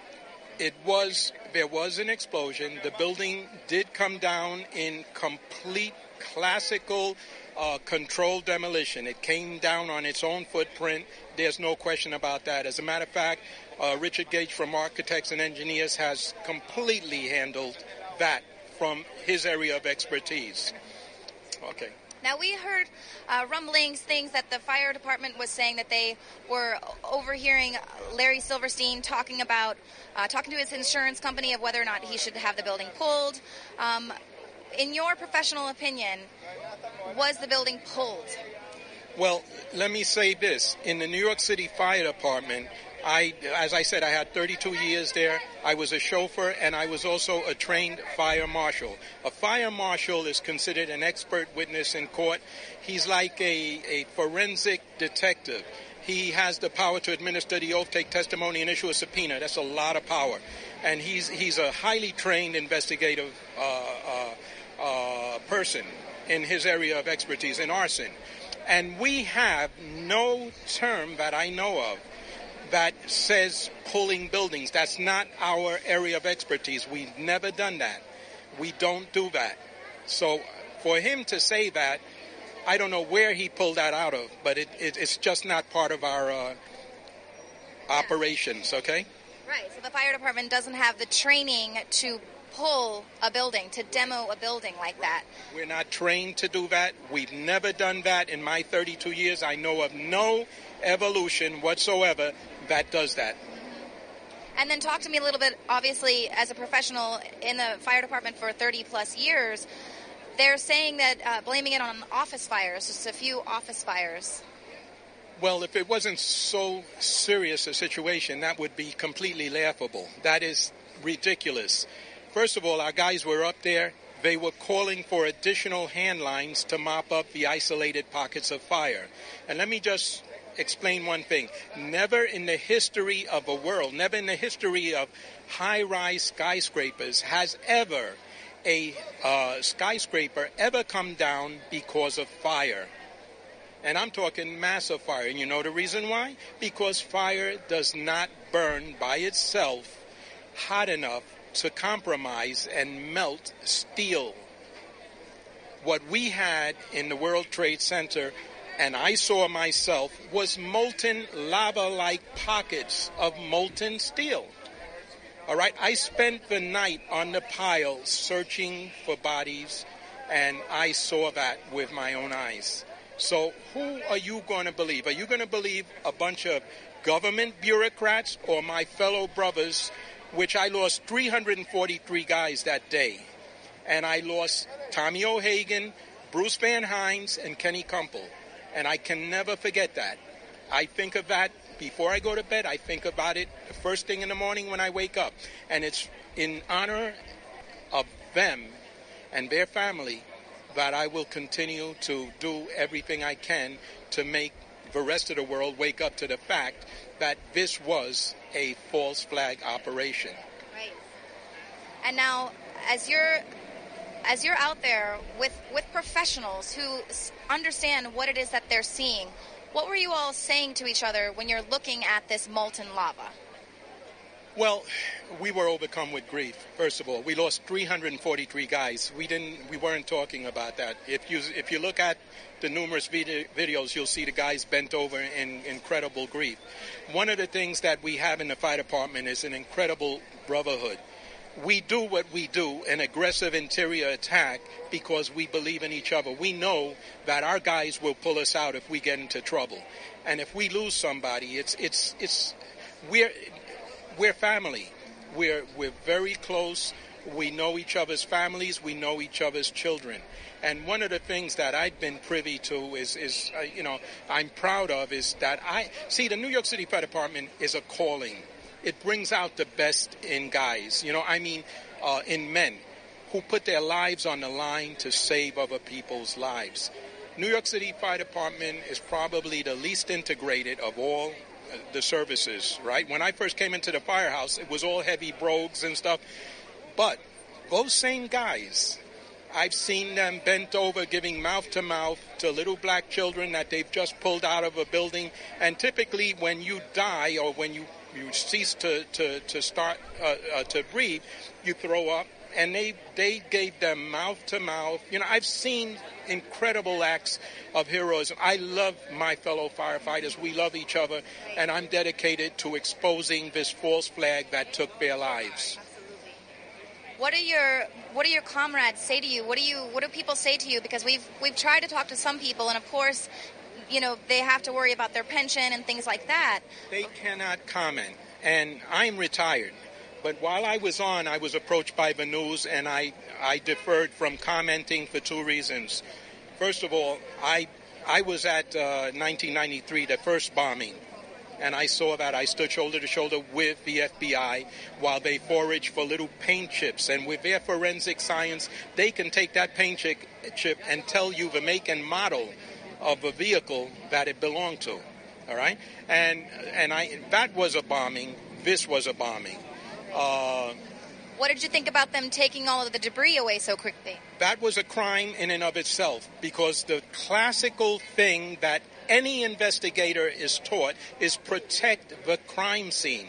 it was there was an explosion. The building did come down in complete classical uh, controlled demolition. It came down on its own footprint. There's no question about that. As a matter of fact, uh, Richard Gage from Architects and Engineers has completely handled that from his area of expertise. Okay. Now, we heard uh, rumblings, things that the fire department was saying that they were overhearing Larry Silverstein talking about, uh, talking to his insurance company of whether or not he should have the building pulled. Um, in your professional opinion, was the building pulled? Well, let me say this. In the New York City Fire Department, I, as I said, I had thirty-two years there. I was a chauffeur, and I was also a trained fire marshal. A fire marshal is considered an expert witness in court. He's like a, a forensic detective. He has the power to administer the oath, take testimony, and issue a subpoena. That's a lot of power. And he's he's a highly trained investigative uh, uh, uh, person in his area of expertise, in arson. And we have no term that I know of that says pulling buildings. That's not our area of expertise. We've never done that. We don't do that. So for him to say that, I don't know where he pulled that out of, but it, it, it's just not part of our uh, operations, okay? Right, so the fire department doesn't have the training to pull a building, to demo a building like that. We're not trained to do that. We've never done that in my thirty-two years. I know of no evolution whatsoever that does that. And then talk to me a little bit, obviously, as a professional in the fire department for thirty plus years, they're saying that uh, blaming it on office fires, just a few office fires. Well, if it wasn't so serious a situation, that would be completely laughable. That is ridiculous. First of all, our guys were up there. They were calling for additional hand lines to mop up the isolated pockets of fire. And let me just explain one thing. Never in the history of the world, never in the history of high-rise skyscrapers has ever a uh, skyscraper ever come down because of fire. And I'm talking massive fire. And you know the reason why? Because fire does not burn by itself hot enough to compromise and melt steel. What we had in the World Trade Center, and I saw myself, was molten lava-like pockets of molten steel. All right, I spent the night on the pile searching for bodies, and I saw that with my own eyes. So who are you going to believe? Are you going to believe a bunch of government bureaucrats or my fellow brothers, which I lost three hundred forty-three guys that day? And I lost Tommy O'Hagan, Bruce Van Hines, and Kenny Kumpel. And I can never forget that. I think of that before I go to bed. I think about it the first thing in the morning when I wake up. And it's in honor of them and their family that I will continue to do everything I can to make the rest of the world wake up to the fact that this was a false flag operation. Right. And now, as you're as you're out there with, with professionals who understand what it is that they're seeing, what were you all saying to each other when you're looking at this molten lava? Well, we were overcome with grief. First of all, we lost three hundred forty-three guys. We didn't. We weren't talking about that. If you if you look at the numerous video, videos, you'll see the guys bent over in incredible grief. One of the things that we have in the fire department is an incredible brotherhood. We do what we do, an aggressive interior attack, because we believe in each other. We know that our guys will pull us out if we get into trouble, and if we lose somebody, it's it's it's we're. We're family. We're we're very close. We know each other's families. We know each other's children. And one of the things that I've been privy to is, is uh, you know, I'm proud of is that I see the New York City Fire Department is a calling. It brings out the best in guys. You know, I mean, uh, in men who put their lives on the line to save other people's lives. New York City Fire Department is probably the least integrated of all uh, the services, right? When I first came into the firehouse, it was all heavy brogues and stuff. But those same guys, I've seen them bent over giving mouth-to-mouth to little black children that they've just pulled out of a building. And typically when you die or when you, you cease to, to, to start uh, uh, to breathe, you throw up. And they, they gave them mouth-to-mouth. You know, I've seen incredible acts of heroism. I love my fellow firefighters. We love each other. And I'm dedicated to exposing this false flag that took their lives. What are your What do your comrades say to you? What do you What do people say to you? Because we've we've tried to talk to some people, and of course, you know, they have to worry about their pension and things like that. They cannot comment, and I'm retired. But while I was on, I was approached by the news, and I I deferred from commenting for two reasons. First of all, I I was at uh, nineteen ninety-three, the first bombing. And I saw that. I stood shoulder to shoulder with the F B I while they foraged for little paint chips. And with their forensic science, they can take that paint chip and tell you the make and model of a vehicle that it belonged to. All right? And and I that was a bombing. This was a bombing. Uh, what did you think about them taking all of the debris away so quickly? That was a crime in and of itself, because the classical thing that any investigator is taught is protect the crime scene.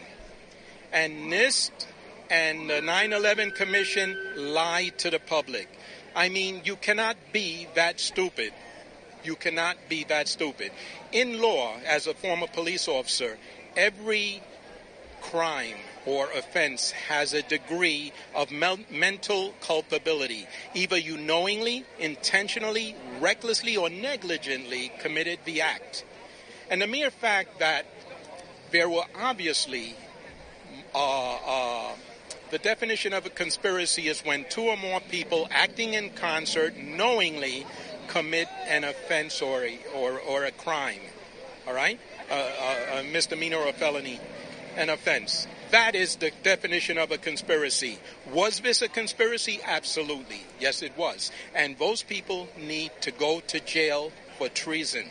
And NIST and the nine eleven Commission lied to the public. I mean, you cannot be that stupid. You cannot be that stupid. In law, as a former police officer, every crime or offense has a degree of mel- mental culpability. Either you knowingly, intentionally, recklessly, or negligently committed the act. And the mere fact that there were obviously, uh, uh, the definition of a conspiracy is when two or more people acting in concert knowingly commit an offense or a, or, or a crime. All right? Uh, uh, a misdemeanor or a felony, an offense. That is the definition of a conspiracy. Was this a conspiracy? Absolutely. Yes, it was. And those people need to go to jail for treason.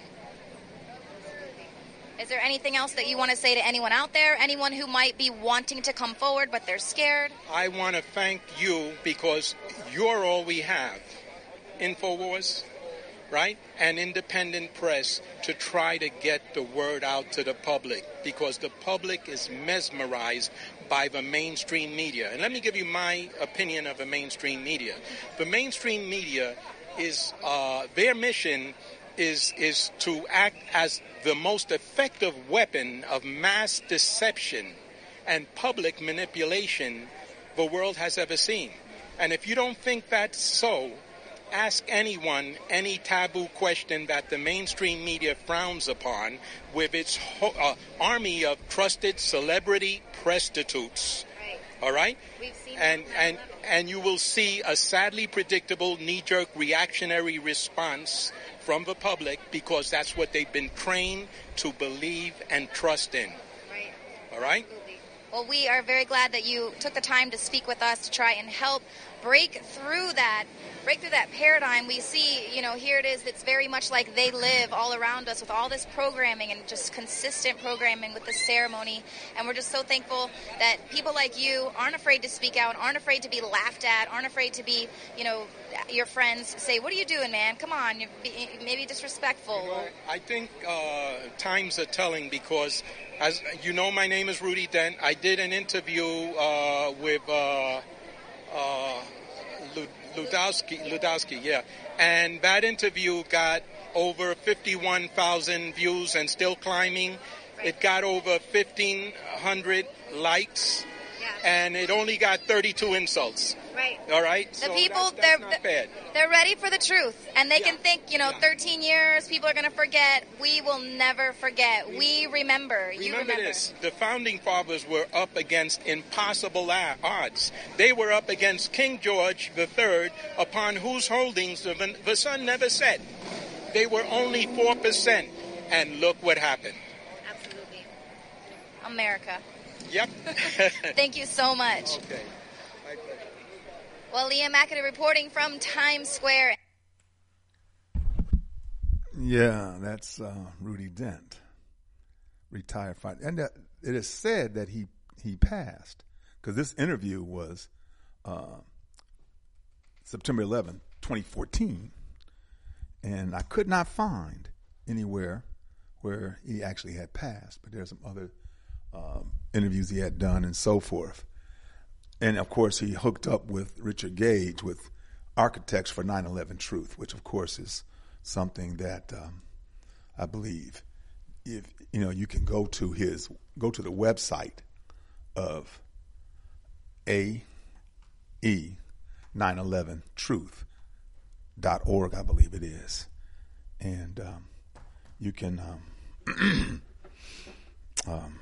Is there anything else that you want to say to anyone out there? Anyone who might be wanting to come forward but they're scared? I want to thank you because you're all we have. InfoWars, right? And independent press to try to get the word out to the public, because the public is mesmerized by the mainstream media. And let me give you my opinion of the mainstream media. The mainstream media is, uh, their mission is, is to act as the most effective weapon of mass deception and public manipulation the world has ever seen. And if you don't think that's so, ask anyone any taboo question that the mainstream media frowns upon with its ho- uh, army of trusted celebrity prostitutes. Right. All right? We've seen and and and you will see a sadly predictable knee-jerk reactionary response from the public, because that's what they've been trained to believe and trust in. Right. All right? Absolutely. Well, we are very glad that you took the time to speak with us to try and help break through that, break through that paradigm. We see, you know, here it is. It's very much like they live all around us with all this programming and just consistent programming with this ceremony. And we're just so thankful that people like you aren't afraid to speak out, aren't afraid to be laughed at, aren't afraid to be, you know, your friends say, "What are you doing, man? Come on," you're be, maybe disrespectful. You know, I think uh, times are telling, because, as you know, my name is Rudy Dent. I did an interview uh, with uh, uh, Ludowski, Ludowski, yeah, and that interview got over fifty-one thousand views and still climbing. It got over fifteen hundred likes. Yeah. and it only got thirty-two insults. Right. All right? The So people, that's, that's they're, not bad. they're ready for the truth, and they Yeah. can think, you know, Yeah. thirteen years, people are going to forget. We will never forget. We remember. You Remember remember. this, the founding fathers were up against impossible a- odds. They were up against King George the Third, upon whose holdings the, the sun never set. They were only four percent, and look what happened. Absolutely. America. Yep. Thank you so much. Okay. My pleasure. Well, Leah McAdoo reporting from Times Square. Yeah, that's uh, Rudy Dent, retired fighter. And uh, it is said that he, he passed, because this interview was uh, September eleventh, twenty fourteen, and I could not find anywhere where he actually had passed, but there's some other um, interviews he had done and so forth. And, of course, he hooked up with Richard Gage with Architects for nine eleven Truth, which, of course, is something that um, I believe, if you know, you can go to his go to the website of A E nine eleven truth dot org, I believe it is, and um, you can um, um,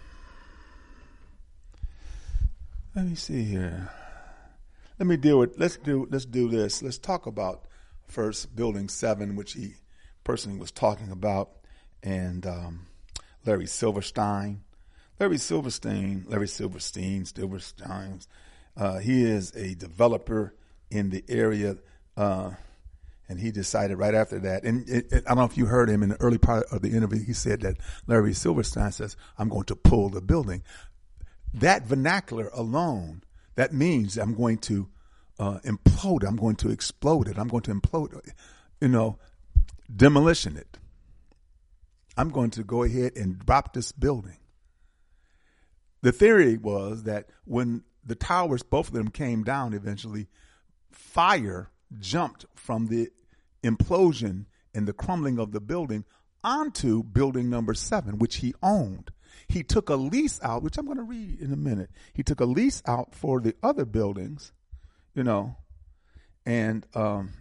let me see here. Let me deal with let's do let's do this. Let's talk about first Building Seven, which he personally was talking about, and um, Larry Silverstein. Larry Silverstein, Larry Silverstein, Silverstein. Uh, he is a developer in the area, uh, and he decided right after that. And it, it, I don't know if you heard him in the early part of the interview. He said that Larry Silverstein says, "I'm going to pull the building." That vernacular alone, that means I'm going to uh, implode it. I'm going to explode it. I'm going to implode it. You know, demolition it. I'm going to go ahead and drop this building. The theory was that when the towers, both of them came down eventually, fire jumped from the implosion and the crumbling of the building onto building number seven, which he owned. He took a lease out, which I'm going to read in a minute. He took a lease out for the other buildings, you know, and um,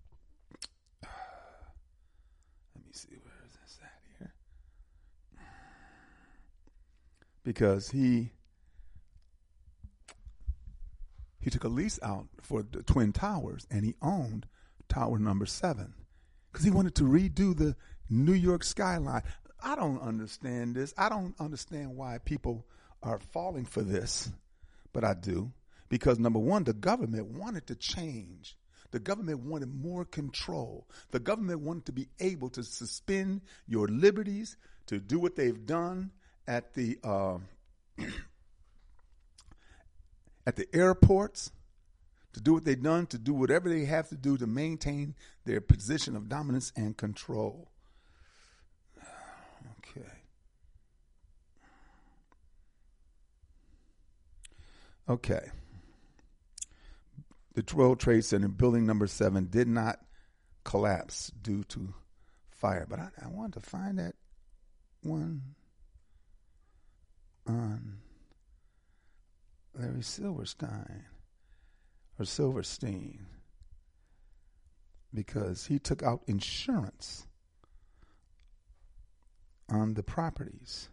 let me see, where is this at here? Because he he took a lease out for the Twin Towers, and he owned tower number seven because he wanted to redo the New York skyline. I don't understand this. I don't understand why people are falling for this, but I do. Because, number one, the government wanted to change. The government wanted more control. The government wanted to be able to suspend your liberties, to do what they've done at the uh, at the airports, to do what they've done, to do whatever they have to do to maintain their position of dominance and control. Okay. Okay. The World Trade Center building number seven did not collapse due to fire, but I, I wanted to find that one on Larry Silverstein or Silverstein, because he took out insurance on the properties.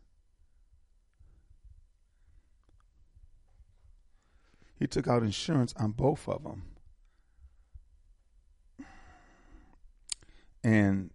He took out insurance on both of them. And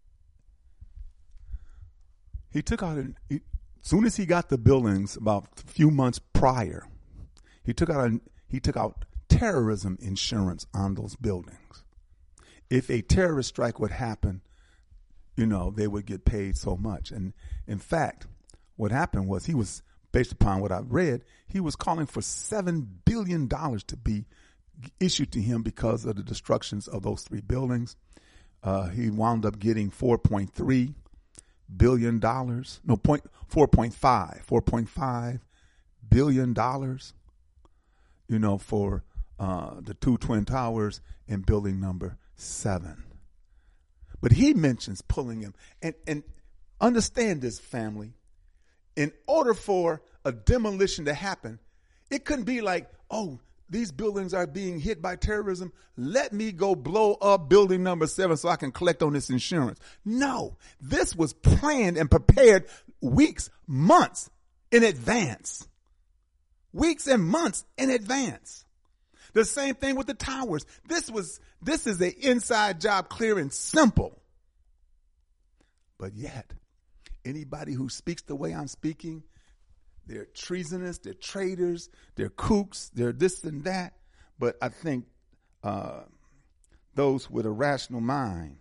he took out, an, he, as soon as he got the buildings about a few months prior, he took out an, he took out terrorism insurance on those buildings. If a terrorist strike would happen, you know, they would get paid so much. And in fact, what happened was he was, based upon what I've read, he was calling for seven billion dollars to be issued to him because of the destructions of those three buildings. Uh, he wound up getting four point three billion dollars. No, point, four point five. four point five billion dollars, you know, for uh, the two Twin Towers and building number seven. But he mentions pulling him. And, and understand this, family. In order for a demolition to happen, It couldn't be like, oh, these buildings are being hit by terrorism. Let me go blow up building number seven so I can collect on this insurance. No, this was planned and prepared weeks, months in advance. Weeks and months in advance. The same thing with the towers. This was, this is an inside job, clear and simple. But yet, anybody who speaks the way I'm speaking, they're treasonous, they're traitors, they're kooks, they're this and that. But I think uh, those with a rational mind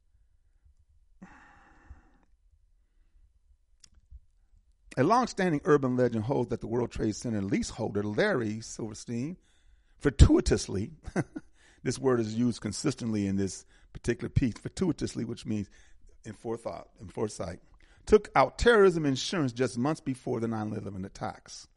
a long-standing urban legend holds that the World Trade Center leaseholder, Larry Silverstein, fortuitously, this word is used consistently in this particular piece, fortuitously, which means in forethought, in foresight, took out terrorism insurance just months before the nine eleven attacks.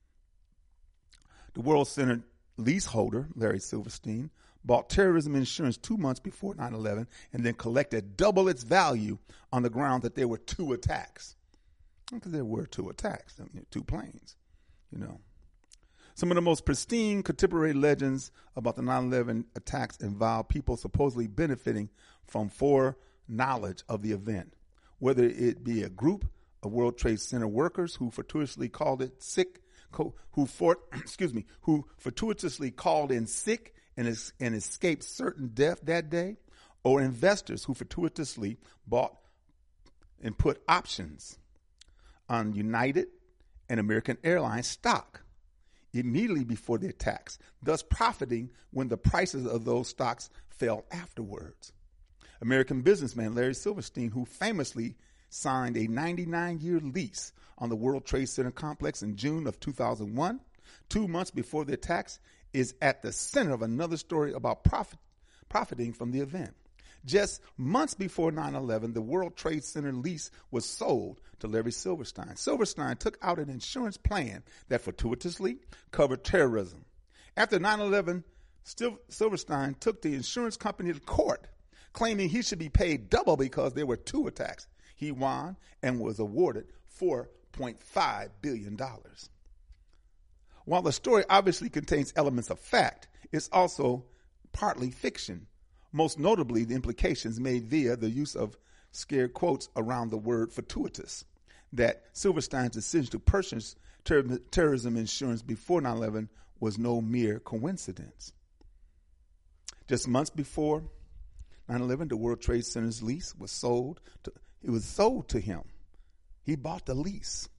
The World Center leaseholder, Larry Silverstein, bought terrorism insurance two months before nine eleven and then collected double its value on the ground that there were two attacks. Because there were two attacks, I mean, two planes, you know. Some of the most pristine contemporary legends about the nine eleven attacks involve people supposedly benefiting from foreknowledge of the event, whether it be a group of World Trade Center workers who fortuitously called it sick, who fort, excuse me, who fortuitously called in sick and, es- and escaped certain death that day, or investors who fortuitously bought and put options on United and American Airlines stock immediately before the attacks, thus profiting when the prices of those stocks fell afterwards. American businessman Larry Silverstein, who famously signed a ninety-nine year lease on the World Trade Center complex in June of two thousand one, two months before the attacks, is at the center of another story about profit, profiting from the event. Just months before nine eleven, the World Trade Center lease was sold to Larry Silverstein. Silverstein took out an insurance plan that fortuitously covered terrorism. After nine eleven, Silverstein took the insurance company to court, claiming he should be paid double because there were two attacks. He won and was awarded four point five billion dollars. While the story obviously contains elements of fact, it's also partly fiction. Most notably, the implications made via the use of scare quotes around the word fortuitous, that Silverstein's decision to purchase ter- terrorism insurance before nine eleven was no mere coincidence. Just months before nine eleven, the World Trade Center's lease was sold. To, it was sold to him. He bought the lease.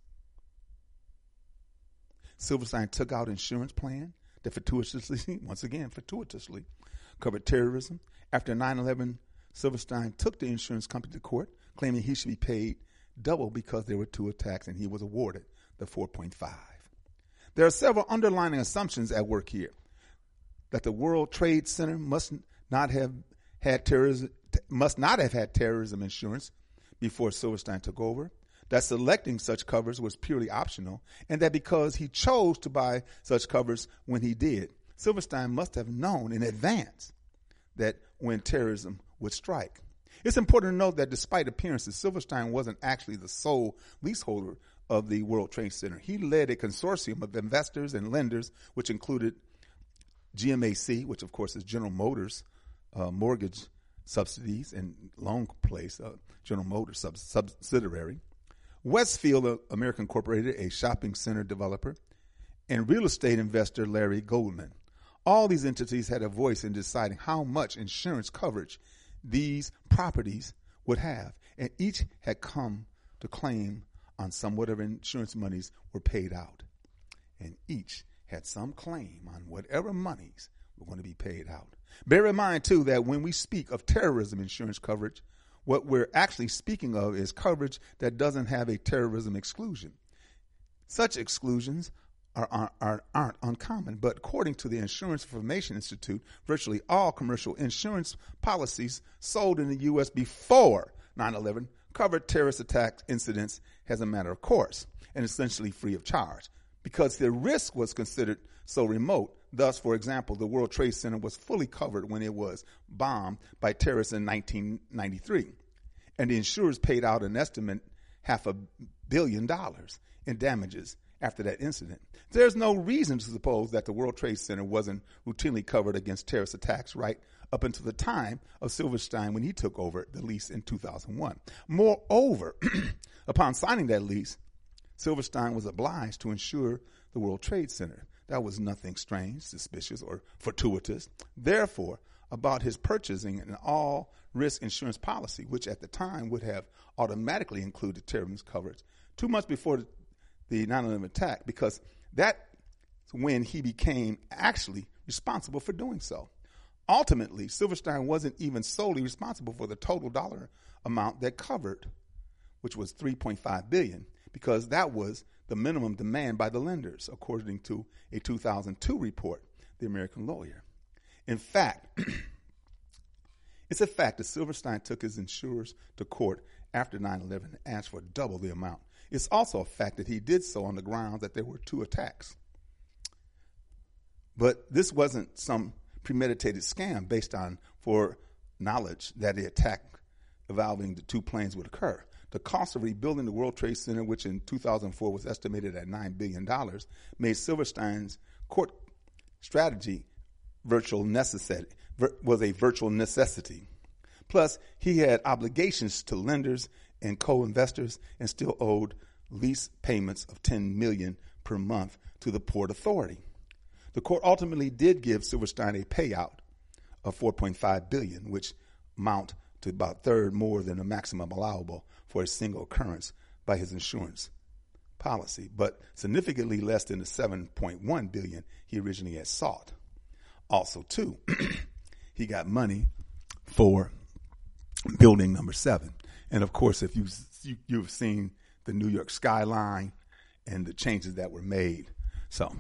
Silverstein took out insurance plan that fortuitously, once again, fortuitously covered terrorism. After nine eleven, Silverstein took the insurance company to court, claiming he should be paid double because there were two attacks, and he was awarded the four point five. There are several underlying assumptions at work here. That the World Trade Center must not have had terrorism, must not have had terrorism insurance before Silverstein took over. That selecting such covers was purely optional, and that because he chose to buy such covers when he did, Silverstein must have known in advance that when terrorism would strike. It's important to note that despite appearances, Silverstein wasn't actually the sole leaseholder of the World Trade Center. He led a consortium of investors and lenders, which included G M A C, which of course is General Motors uh, mortgage subsidies and loan place, uh, General Motors sub- subsidiary, Westfield uh, American Incorporated, a shopping center developer, and real estate investor Larry Goldman. All these entities had a voice in deciding how much insurance coverage these properties would have, and each had come to claim on some whatever insurance monies were paid out. And each had some claim on whatever monies were going to be paid out. Bear in mind, too, that when we speak of terrorism insurance coverage, what we're actually speaking of is coverage that doesn't have a terrorism exclusion. Such exclusions Are, are, are, aren't uncommon, but according to the Insurance Information Institute, virtually all commercial insurance policies sold in the U S before nine eleven covered terrorist attack incidents as a matter of course and essentially free of charge because the risk was considered so remote. Thus, for example, the World Trade Center was fully covered when it was bombed by terrorists in nineteen ninety-three, and the insurers paid out an estimate half a billion dollars in damages after that incident. There's no reason to suppose that the World Trade Center wasn't routinely covered against terrorist attacks right up until the time of Silverstein when he took over the lease in two thousand one. Moreover, upon signing that lease, Silverstein was obliged to insure the World Trade Center. That was nothing strange, suspicious, or fortuitous. Therefore, about his purchasing an all-risk insurance policy, which at the time would have automatically included terrorism coverage, two months before the nine eleven attack, because that's when he became actually responsible for doing so. Ultimately, Silverstein wasn't even solely responsible for the total dollar amount that covered, which was three point five billion dollars, because that was the minimum demand by the lenders, according to a two thousand two report, The American Lawyer. In fact, it's a fact that Silverstein took his insurers to court after nine eleven and asked for double the amount. It's also a fact that he did so on the grounds that there were two attacks. But this wasn't some premeditated scam based on foreknowledge that the attack involving the two planes would occur. The cost of rebuilding the World Trade Center, which in two thousand four was estimated at nine billion dollars, made Silverstein's court strategy virtual necessity, was a virtual necessity. Plus, he had obligations to lenders and co-investors and still owed lease payments of ten million dollars per month to the Port Authority. The court ultimately did give Silverstein a payout of four point five billion dollars, which amount to about a third more than the maximum allowable for a single occurrence by his insurance policy, but significantly less than the seven point one billion dollars he originally had sought. Also, too, he got money for building number seven. And of course, if you've, you, you've seen the New York skyline and the changes that were made. So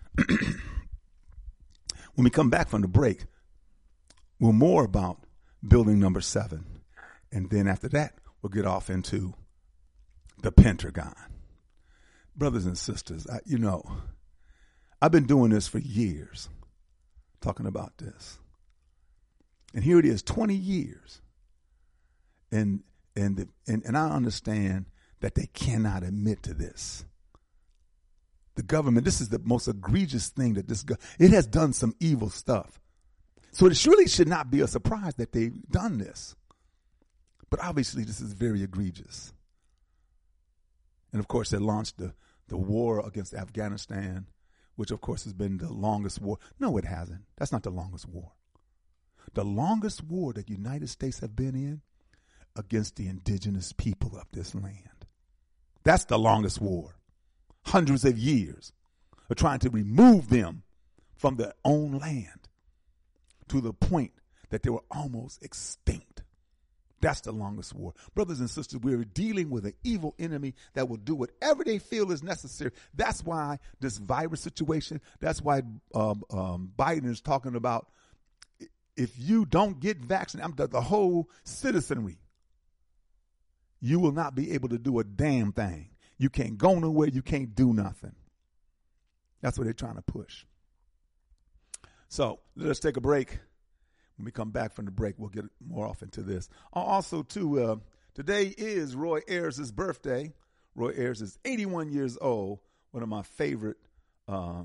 when we come back from the break, we'll more about building number seven. And then after that, we'll get off into the Pentagon. Brothers and sisters, I, you know, I've been doing this for years, talking about this. And here it is, twenty years. And and the, and, and I understand that they cannot admit to this. The government, this is the most egregious thing that this, it has done some evil stuff. So it surely should not be a surprise that they've done this. But obviously this is very egregious. And of course they launched the, the war against Afghanistan, which of course has been the longest war. No, it hasn't. That's not the longest war. The longest war that the United States have been in against the indigenous people of this land. That's the longest war. Hundreds of years of trying to remove them from their own land to the point that they were almost extinct. That's the longest war. Brothers and sisters, we're dealing with an evil enemy that will do whatever they feel is necessary. That's why this virus situation, that's why um, um, Biden is talking about if you don't get vaccinated, the, the whole citizenry, you will not be able to do a damn thing. You can't go nowhere. You can't do nothing. That's what they're trying to push. So let's take a break. When we come back from the break, we'll get more off into this. Also, too, uh, today is Roy Ayers' birthday. Roy Ayers is eighty-one years old, one of my favorite um,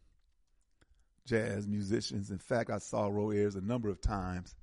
jazz musicians. In fact, I saw Roy Ayers a number of times.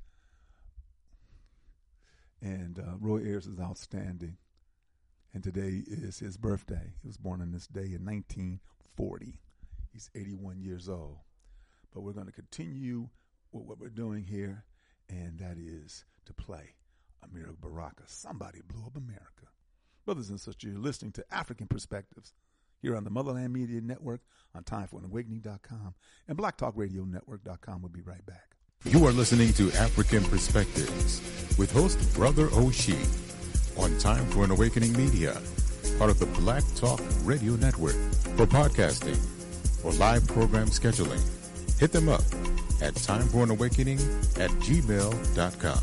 And uh, Roy Ayers is outstanding. And today is his birthday. He was born on this day in nineteen forty. He's eighty-one years old. But we're going to continue with what we're doing here, and that is to play Amiri Baraka. Somebody blew up America. Brothers and sisters, you're listening to African Perspectives here on the Motherland Media Network on time for an awakening dot com and black talk radio network dot com. We'll be right back. You are listening to African Perspectives with host Brother Oshie on Time for an Awakening Media, part of the Black Talk Radio Network. For podcasting or live program scheduling, hit them up at time for an awakening at gmail dot com.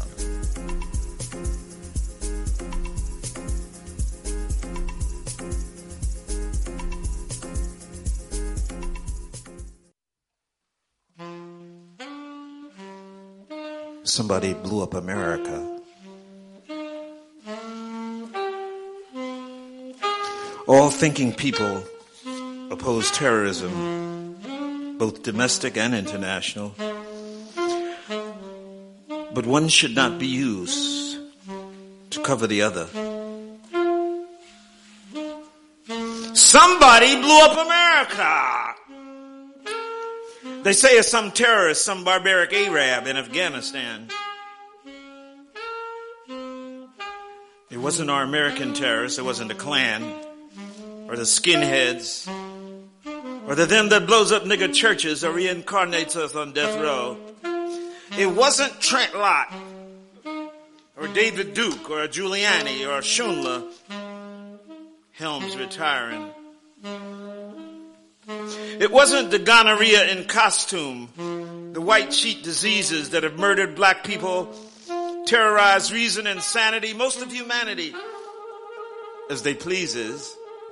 Somebody blew up America. All thinking people oppose terrorism, both domestic and international. But one should not be used to cover the other. Somebody blew up America. They say it's some terrorist, some barbaric Arab in Afghanistan. It wasn't our American terrorists. It wasn't the Klan or the skinheads or the them that blows up nigger churches or reincarnates us on death row. It wasn't Trent Lott or David Duke or Giuliani or Schindler. Helms retiring. It wasn't the gonorrhea in costume, the white sheet diseases that have murdered black people, terrorized reason and sanity, most of humanity, as they pleases.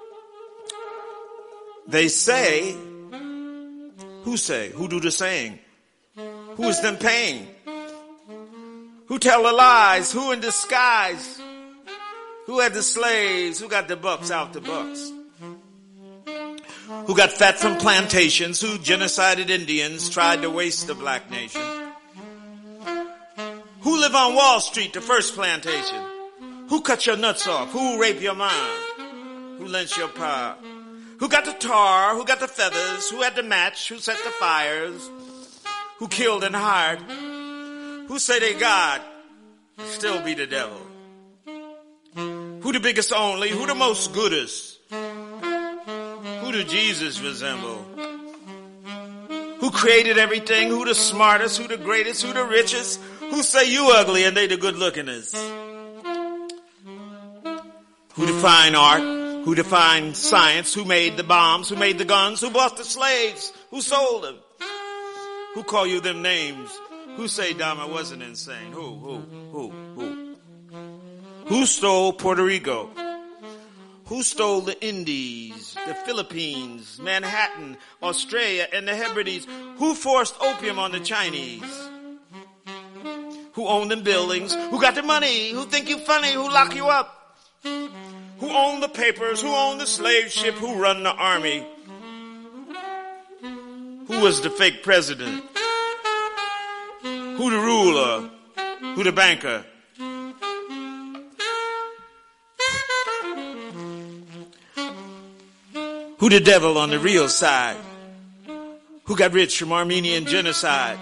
They say, who say? Who do the saying? Who is them paying? Who tell the lies? Who in disguise? Who had the slaves? Who got the bucks out the bucks? Who got fat from plantations? Who genocided Indians, tried to waste the black nation? Who live on Wall Street, the first plantation? Who cut your nuts off? Who raped your mom? Who lynch your pa? Who got the tar? Who got the feathers? Who had the match? Who set the fires? Who killed and hired? Who say they God? Still be the devil. Who the biggest only? Who the most goodest? Who do Jesus resemble? Who created everything? Who the smartest? Who the greatest? Who the richest? Who say you ugly and they the good lookingest? Who define art? Who defined science? Who made the bombs? Who made the guns? Who bought the slaves? Who sold them? Who call you them names? Who say Dahmer wasn't insane? Who, who, who, who? Who stole Puerto Rico? Who stole the Indies, the Philippines, Manhattan, Australia, and the Hebrides? Who forced opium on the Chinese? Who owned them buildings? Who got the money? Who think you funny? Who lock you up? Who owned the papers? Who owned the slave ship? Who run the army? Who was the fake president? Who the ruler? Who the banker? Who the devil on the real side? Who got rich from Armenian genocide?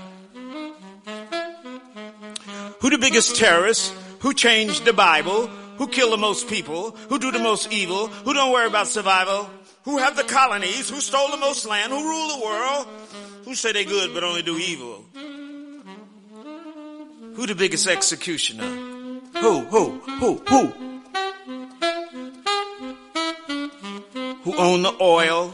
Who the biggest terrorist? Who changed the Bible? Who killed the most people? Who do the most evil? Who don't worry about survival? Who have the colonies? Who stole the most land? Who rule the world? Who say they good but only do evil? Who the biggest executioner? Who, who, who, who? Who own the oil?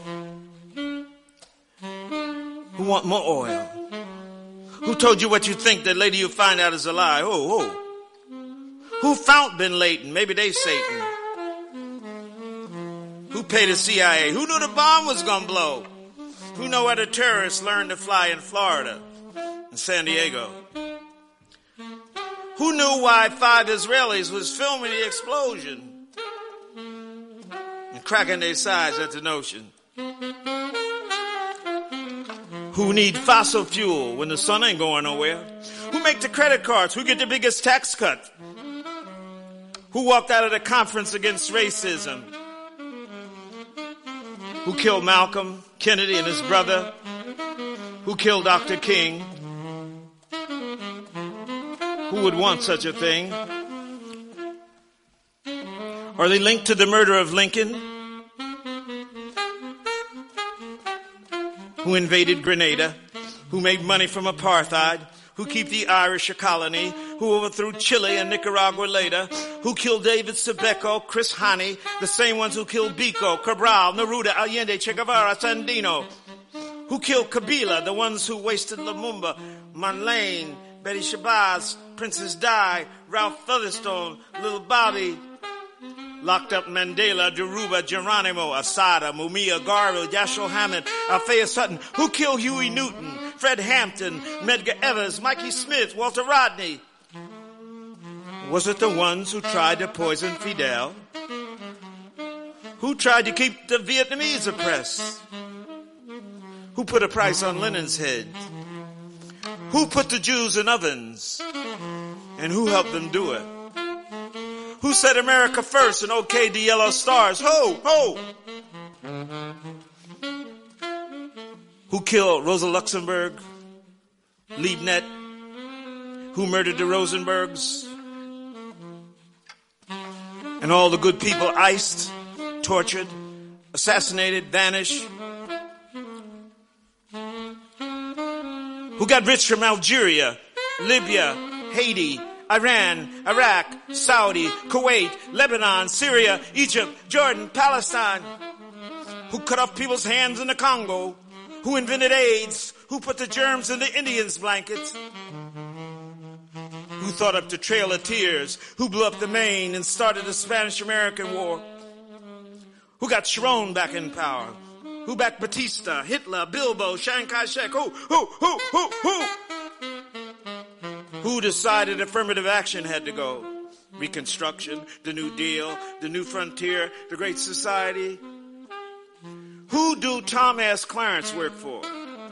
Who want more oil? Who told you what you think that later you find out is a lie? Who, who? Who found Bin Laden? Maybe they Satan. Who paid the C I A? Who knew the bomb was gonna blow? Who know where the terrorists learned to fly in Florida and San Diego? Who knew why five Israelis was filming the explosion and cracking their sides at the notion? Who need fossil fuel when the sun ain't going nowhere? Who make the credit cards? Who get the biggest tax cut? Who walked out of the conference against racism? Who killed Malcolm, Kennedy, and his brother? Who killed Doctor King? Who would want such a thing? Are they linked to the murder of Lincoln? Who invaded Grenada? Who made money from apartheid? Who keep the Irish a colony? Who overthrew Chile and Nicaragua later? Who killed David Sebeco, Chris Hani, the same ones who killed Biko, Cabral, Neruda, Allende, Che Guevara, Sandino? Who killed Kabila, the ones who wasted Lumumba, Manlane, Betty Shabazz, Princess Di, Ralph Featherstone, Little Bobby, locked up Mandela, Deruba, Geronimo, Asada, Mumia, Garvey, Yashil Hammond, Althea Sutton? Who killed Huey Newton, Fred Hampton, Medgar Evers, Mikey Smith, Walter Rodney? Was it the ones who tried to poison Fidel? Who tried to keep the Vietnamese oppressed? Who put a price on Lenin's head? Who put the Jews in ovens? And who helped them do it? Who said America first and okayed the yellow stars? Ho, ho! Who killed Rosa Luxemburg? Liebknecht? Who murdered the Rosenbergs? And all the good people iced, tortured, assassinated, vanished? Who got rich from Algeria, Libya, Haiti, Iran, Iraq, Saudi, Kuwait, Lebanon, Syria, Egypt, Jordan, Palestine? Who cut off people's hands in the Congo? Who invented AIDS? Who put the germs in the Indians' blankets? Who thought up the Trail of Tears? Who blew up the Maine and started the Spanish-American War? Who got Sharon back in power? Who backed Batista, Hitler, Bilbo, Chiang Kai-shek? Who, who, who, who, who? Who decided affirmative action had to go? Reconstruction, the New Deal, the New Frontier, the Great Society? Who do Tom S. Clarence work for?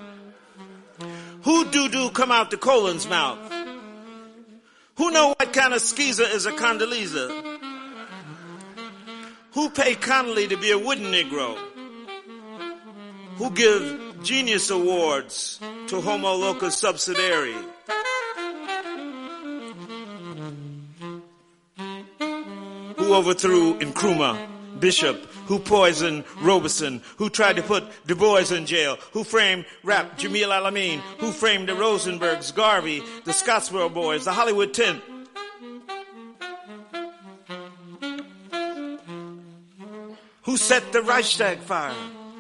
Who do-do come out the colon's mouth? Who know what kind of skeezer is a Condoleezza? Who pay Connolly to be a wooden Negro? Who give genius awards to Homo locus subsidiary? Who overthrew Nkrumah, Bishop? Who poisoned Robeson? Who tried to put Du Bois in jail? Who framed Rap Jamil Al-Amin? Who framed the Rosenbergs, Garvey, the Scottsboro Boys, the Hollywood Tent? Who set the Reichstag fire?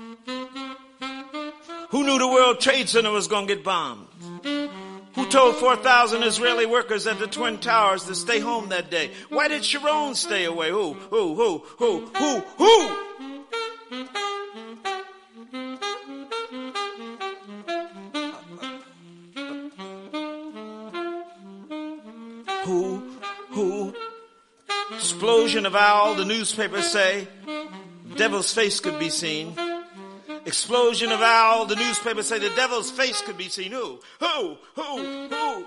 Who knew the World Trade Center was going to get bombed? Who told four thousand Israeli workers at the Twin Towers to stay home that day? Why did Sharon stay away? Who, who, who, who, who, who? Who, who? Explosion of owl, the newspapers say. Devil's face could be seen. Explosion of owl, the newspapers say the devil's face could be seen. Who? Who? Who? Who?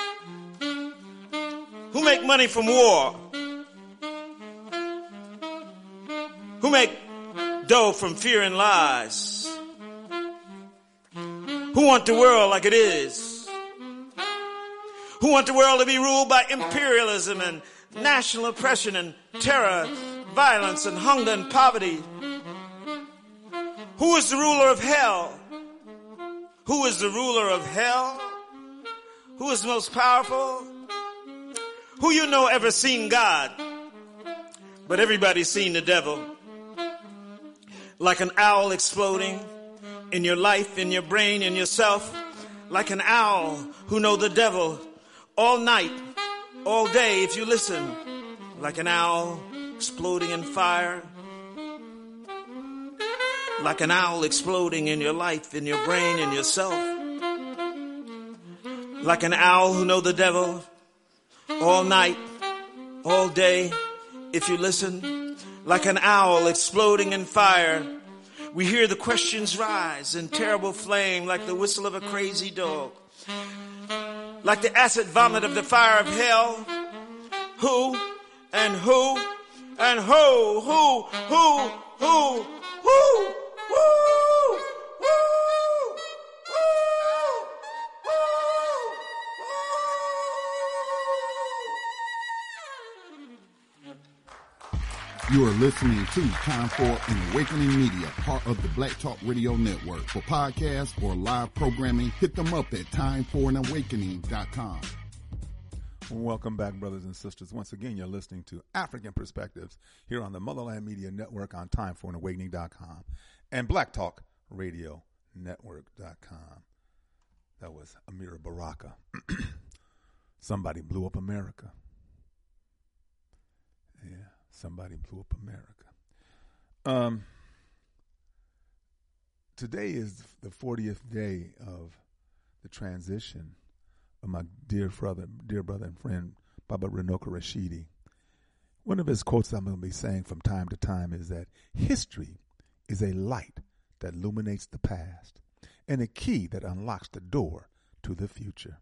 Who make money from war? Who make dough from fear and lies? Who want the world like it is? Who want the world to be ruled by imperialism and national oppression and terror, violence and hunger and poverty? Who is the ruler of hell? Who is the ruler of hell? Who is the most powerful? Who you know ever seen God? But everybody's seen the devil. Like an owl exploding in your life, in your brain, in yourself. Like an owl who know the devil all night, all day if you listen. Like an owl exploding in fire. Like an owl exploding in your life, in your brain, in yourself. Like an owl who know the devil all night, all day, if you listen. Like an owl exploding in fire. We hear the questions rise in terrible flame like the whistle of a crazy dog. Like the acid vomit of the fire of hell. Who and who and who, who, who, who, who? Woo! Woo! Woo! Woo! You are listening to Time for an Awakening Media, part of the Black Talk Radio Network. For podcasts or live programming, hit them up at time for an awakening dot com. Welcome back, brothers and sisters. Once again, you're listening to African Perspectives here on the Motherland Media Network on time for an awakening dot com and Black Talk Radio Network dot com. That was Amiri Baraka. Somebody blew up America. Yeah, somebody blew up America. Um, today is the fortieth day of the transition of my dear brother, dear brother and friend, Baba Renoka Rashidi. One of his quotes I'm going to be saying from time to time is that history is a light that illuminates the past and a key that unlocks the door to the future.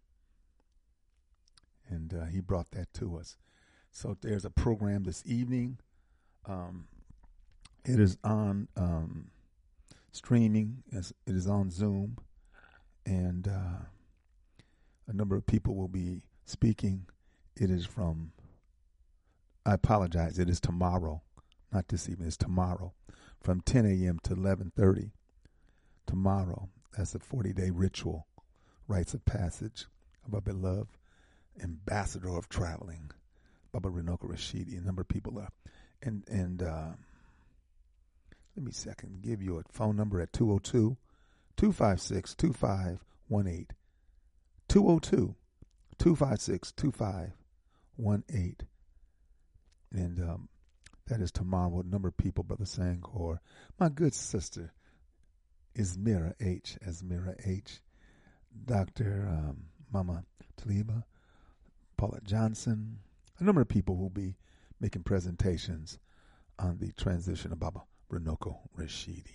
And uh, he brought that to us. So there's a program this evening. Um, it is on um, streaming. It is on Zoom. And uh, a number of people will be speaking. It is from, I apologize, it is tomorrow, not this evening, it's tomorrow, from ten a.m. to eleven thirty. Tomorrow, that's a forty-day ritual, rites of passage of our beloved ambassador of traveling, Baba Runoko Rashidi. A number of people are. And, and uh, let me see, I can give you a phone number at two oh two, two five six, two five one eight. two oh two, two five six, two five one eight. And um, that is tomorrow. A number of people, Brother Sangor. My good sister, Ismira H. Ismira H. Doctor um, Mama Taliba, Paula Johnson. A number of people will be making presentations on the transition of Baba Runoko Rashidi.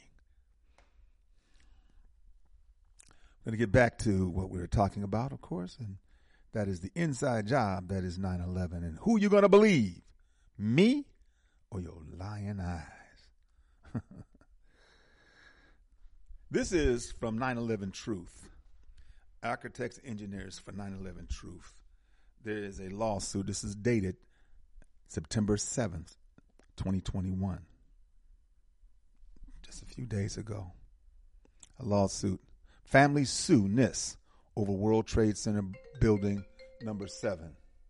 I'm going to get back to what we were talking about, of course, and that is the inside job that is nine eleven. And who you going to believe, me or your lying eyes? This is from nine eleven Truth. Architects, engineers for nine eleven Truth. There is a lawsuit. This is dated September seventh, twenty twenty-one. Just a few days ago. A lawsuit. Families sue NIST over World Trade Center building number seven.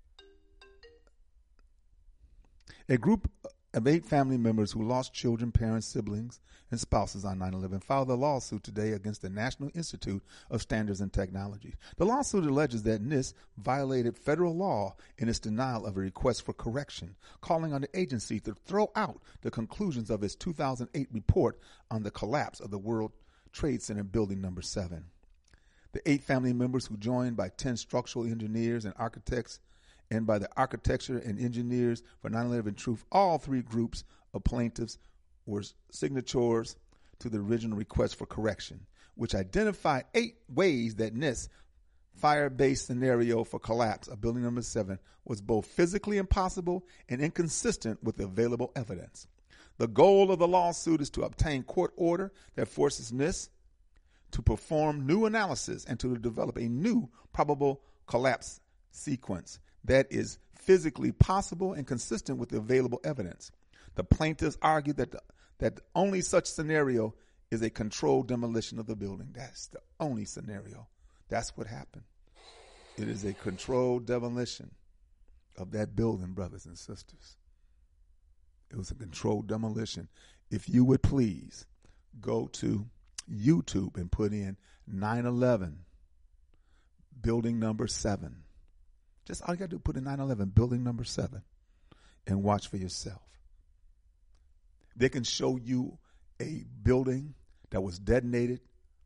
A group of eight family members who lost children, parents, siblings, and spouses on nine eleven filed a lawsuit today against the National Institute of Standards and Technology. The lawsuit alleges that NIST violated federal law in its denial of a request for correction, calling on the agency to throw out the conclusions of its two thousand eight report on the collapse of the World Trade Center building number seven. The eight family members, who joined by ten structural engineers and architects, and by the architecture and engineers for nine eleven Truth, all three groups of plaintiffs were signatories to the original request for correction, which identified eight ways that NIST's fire-based scenario for collapse of building number seven was both physically impossible and inconsistent with the available evidence. The goal of the lawsuit is to obtain court order that forces NIST to perform new analysis and to develop a new probable collapse sequence that is physically possible and consistent with the available evidence. The plaintiffs argue that the, that only such scenario is a controlled demolition of the building. That's the only scenario. That's what happened. It is a controlled demolition of that building, brothers and sisters. It was a controlled demolition. If you would please go to YouTube and put in nine eleven building number seven. Just all you got to do is put in nine eleven building number seven and watch for yourself. They can show you a building that was detonated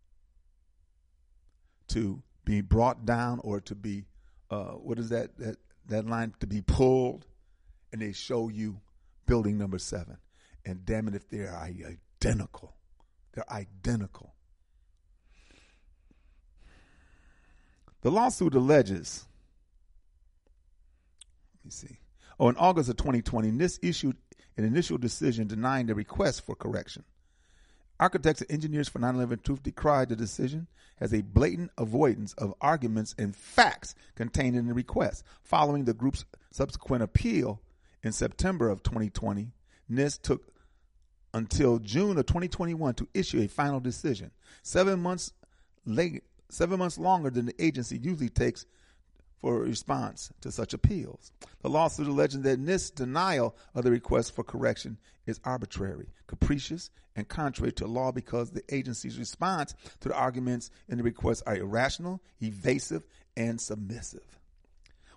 to be brought down or to be, uh, what is that, that, that line, to be pulled, and they show you building number seven. And damn it if they're identical. They're identical. The lawsuit alleges, let me see. Oh, in August of twenty twenty, NIST issued an initial decision denying the request for correction. Architects and engineers for nine eleven Truth decried the decision as a blatant avoidance of arguments and facts contained in the request. Following the group's subsequent appeal in September of twenty twenty, NIST took until June of twenty twenty-one to issue a final decision. Seven months late, seven months longer than the agency usually takes for a response to such appeals. The lawsuit alleges that NIST's denial of the request for correction is arbitrary, capricious, and contrary to law because the agency's response to the arguments in the request are irrational, evasive, and submissive.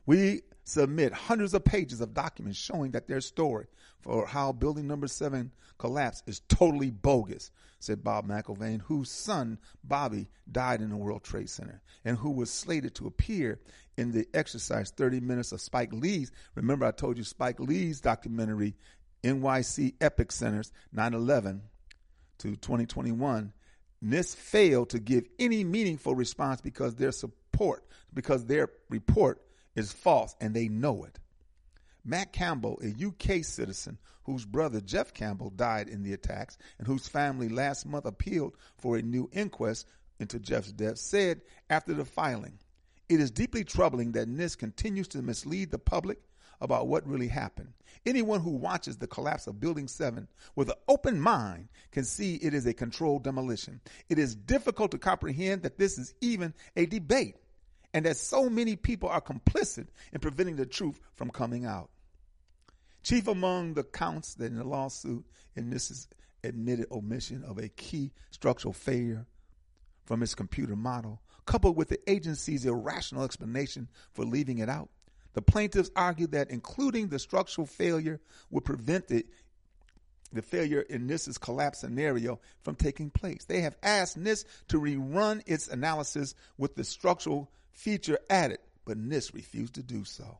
We submit hundreds of pages of documents showing that their story for how building number seven collapsed is totally bogus, said Bob McIlvaine, whose son, Bobby, died in the World Trade Center and who was slated to appear in the Exercise thirty minutes of Spike Lee's. Remember, I told you Spike Lee's documentary, N Y C Epic Centers, nine eleven to twenty twenty-one. NIST failed to give any meaningful response because their support, because their report is false, and they know it. Matt Campbell, a U K citizen whose brother Jeff Campbell died in the attacks and whose family last month appealed for a new inquest into Jeff's death, said after the filing, "It is deeply troubling that NIST continues to mislead the public about what really happened. Anyone who watches the collapse of Building seven with an open mind can see it is a controlled demolition. It is difficult to comprehend that this is even a debate, and that so many people are complicit in preventing the truth from coming out." Chief among the counts that in the lawsuit, and this is admitted omission of a key structural failure from its computer model, coupled with the agency's irrational explanation for leaving it out. The plaintiffs argue that including the structural failure would prevent the, the failure in NIST's collapse scenario from taking place. They have asked NIST to rerun its analysis with the structural feature added, but NIST refused to do so.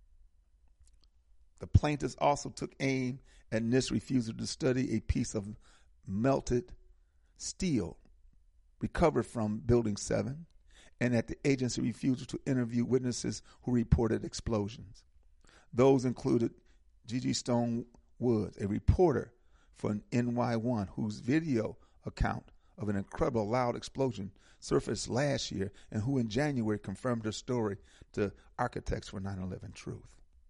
The plaintiffs also took aim at NIST's refusal to study a piece of melted steel recovered from Building seven, and at the agency refusal to interview witnesses who reported explosions. Those included Gigi Stone Woods, a reporter for N Y one, whose video account of an incredible loud explosion surfaced last year and who in January confirmed her story to Architects for nine eleven Truth.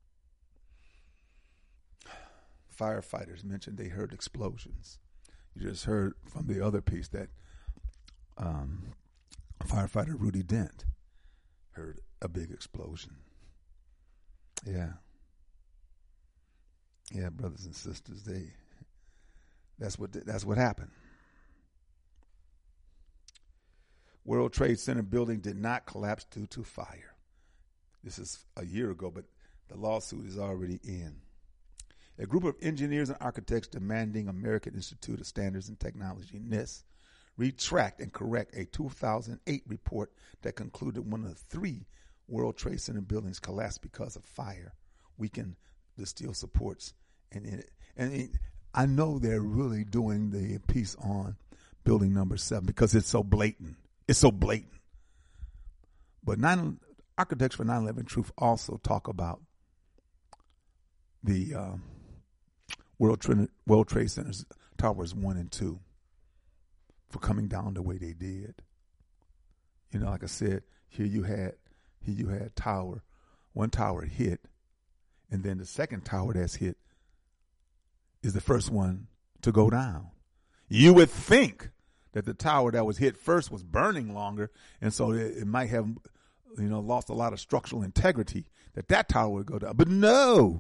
Firefighters mentioned they heard explosions. You just heard from the other piece that um, firefighter Rudy Dent heard a big explosion. Yeah. Yeah, brothers and sisters, they that's what that's what happened. World Trade Center building did not collapse due to fire. This is a year ago, but the lawsuit is already in. A group of engineers and architects demanding American Institute of Standards and Technology, NIST, retract and correct a two thousand eight report that concluded one of the three World Trade Center buildings collapsed because of fire, weakened the steel supports. And it, and it, I know they're really doing the piece on building number seven because it's so blatant. It's so blatant. But nine, Architects for nine eleven Truth also talk about the um, World, Tra- World Trade Centers Towers one and two for coming down the way they did. You know, like I said, here you had here you had tower, one tower hit, and then the second tower that's hit is the first one to go down. You would think that the tower that was hit first was burning longer, and so it, it might have, you know, lost a lot of structural integrity, that that tower would go down. But no,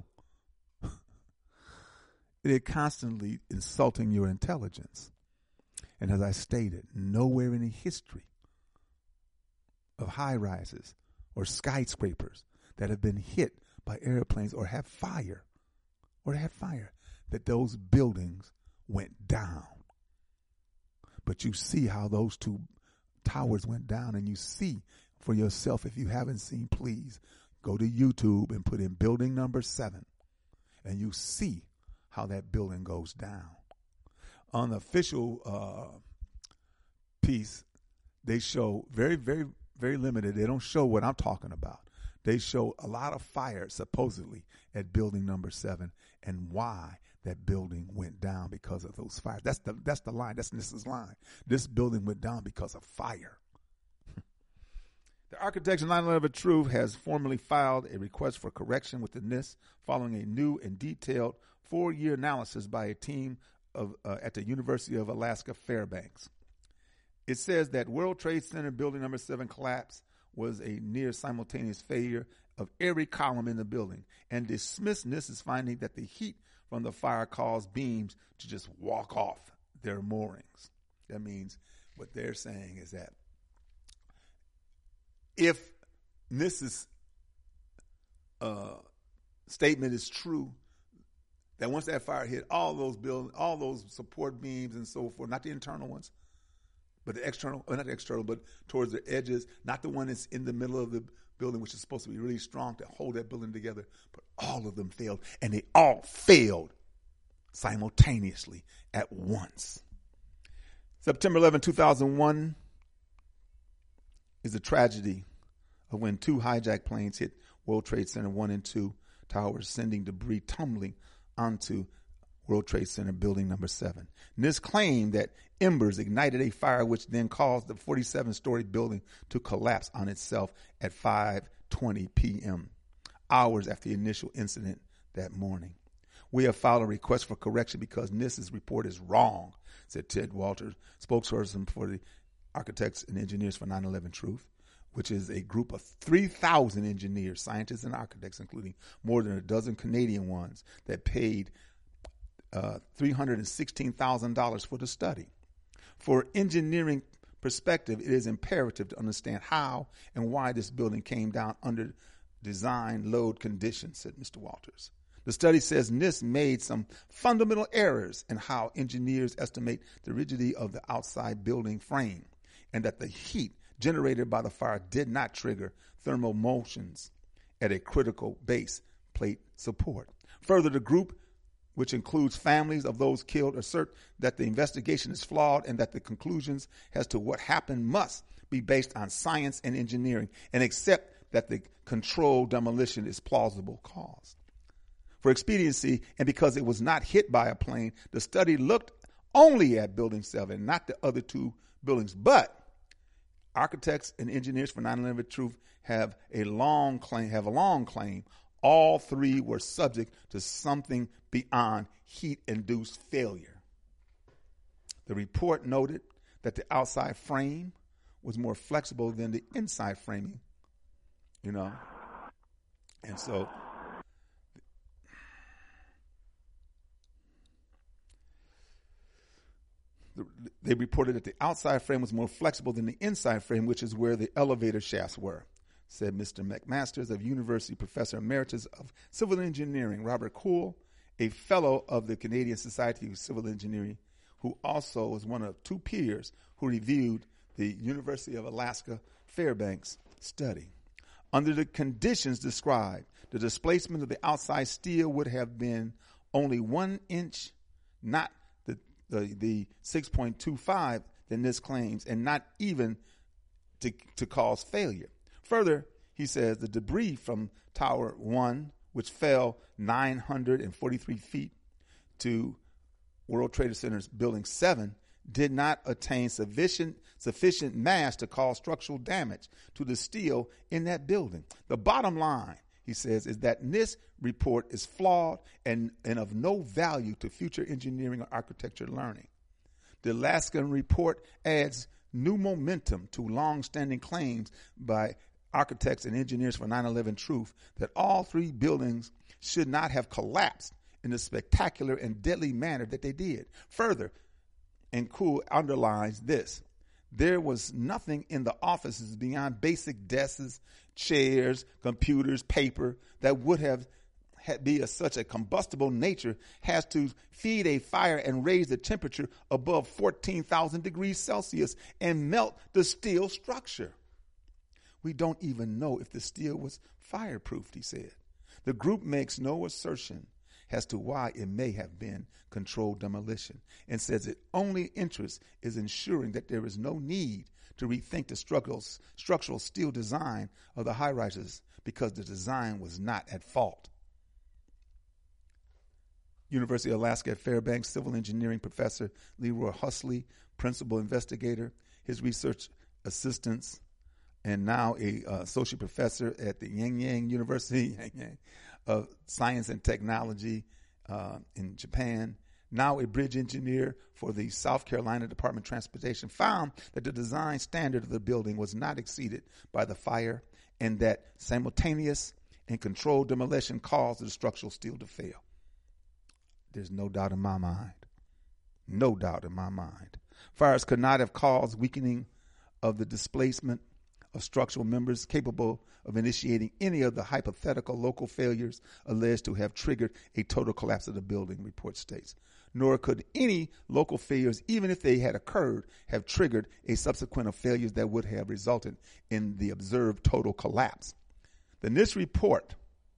they're constantly insulting your intelligence. And as I stated, nowhere in the history of high-rises or skyscrapers that have been hit by airplanes or have fire, or have fire, that those buildings went down. But you see how those two towers went down, and you see for yourself, if you haven't seen, please go to YouTube and put in building number seven, and you see how that building goes down. On the official uh, piece, they show very, very, very limited. They don't show what I'm talking about. They show a lot of fire, supposedly, at building number seven and why that building went down because of those fires. That's the that's the line. That's NIST's line. This building went down because of fire. The Architects for nine eleven Truth has formally filed a request for correction with the NIST following a new and detailed four-year analysis by a team of uh, at the University of Alaska Fairbanks. It says that World Trade Center building number seven collapse was a near simultaneous failure of every column in the building, and dismissed NIST's finding that the heat from the fire caused beams to just walk off their moorings. That means what they're saying is that if NIST's uh, statement is true, that once that fire hit, all those buildings, all those support beams and so forth, not the internal ones, but the external, or not the external, but towards the edges, not the one that's in the middle of the building, which is supposed to be really strong to hold that building together, but all of them failed, and they all failed simultaneously at once. September eleventh, two thousand one is the tragedy of when two hijacked planes hit World Trade Center one and two towers, sending debris tumbling onto World Trade Center building number seven. NIST claimed that embers ignited a fire which then caused the forty-seven-story building to collapse on itself at five twenty p.m., hours after the initial incident that morning. We have filed a request for correction because NIST's report is wrong, said Ted Walters, spokesperson for the Architects and Engineers for nine eleven Truth, which is a group of three thousand engineers, scientists, and architects, including more than a dozen Canadian ones, that paid uh, three hundred sixteen thousand dollars for the study. For engineering perspective, it is imperative to understand how and why this building came down under design load conditions, said Mister Walters. The study says NIST made some fundamental errors in how engineers estimate the rigidity of the outside building frame, and that the heat generated by the fire did not trigger thermal motions at a critical base plate support. Further, the group, which includes families of those killed, assert that the investigation is flawed and that the conclusions as to what happened must be based on science and engineering, and accept that the controlled demolition is plausible cause. For expediency, and because it was not hit by a plane, the study looked only at Building seven, not the other two buildings. But Architects and Engineers for nine eleven Truth have a long claim, have a long claim. All three were subject to something beyond heat-induced failure. The report noted that the outside frame was more flexible than the inside framing, you know. And so they reported that the outside frame was more flexible than the inside frame, which is where the elevator shafts were, said Mister McMasters, of University Professor Emeritus of Civil Engineering, Robert Cool, a fellow of the Canadian Society of Civil Engineering, who also was one of two peers who reviewed the University of Alaska Fairbanks study. Under the conditions described, the displacement of the outside steel would have been only one inch, not the the, the six point two five that NIST claims, and not even to, to cause failure. Further, he says the debris from Tower one, which fell nine hundred forty-three feet to World Trade Center's Building seven, did not attain sufficient sufficient mass to cause structural damage to the steel in that building. The bottom line, he says, is that NIST report is flawed and, and of no value to future engineering or architecture learning. The Alaskan report adds new momentum to long-standing claims by Architects and Engineers for nine eleven Truth that all three buildings should not have collapsed in the spectacular and deadly manner that they did. Further, and Cool underlines this: there was nothing in the offices beyond basic desks, chairs, computers, paper that would have had be of such a combustible nature has to feed a fire and raise the temperature above fourteen thousand degrees Celsius and melt the steel structure. We don't even know if the steel was fireproof, he said. The group makes no assertion as to why it may have been controlled demolition, and says its only interest is ensuring that there is no need to rethink the structural, structural steel design of the high-rises because the design was not at fault. University of Alaska at Fairbanks civil engineering professor Leroy Husley, principal investigator, his research assistants, and now a uh, associate professor at the Yanyang University of Science and Technology uh, in Japan, now a bridge engineer for the South Carolina Department of Transportation, found that the design standard of the building was not exceeded by the fire, and that simultaneous and controlled demolition caused the structural steel to fail. There's no doubt in my mind, no doubt in my mind. Fires could not have caused weakening of the displacement of structural members capable of initiating any of the hypothetical local failures alleged to have triggered a total collapse of the building, report states. Nor could any local failures, even if they had occurred, have triggered a subsequent of failures that would have resulted in the observed total collapse. The NIST report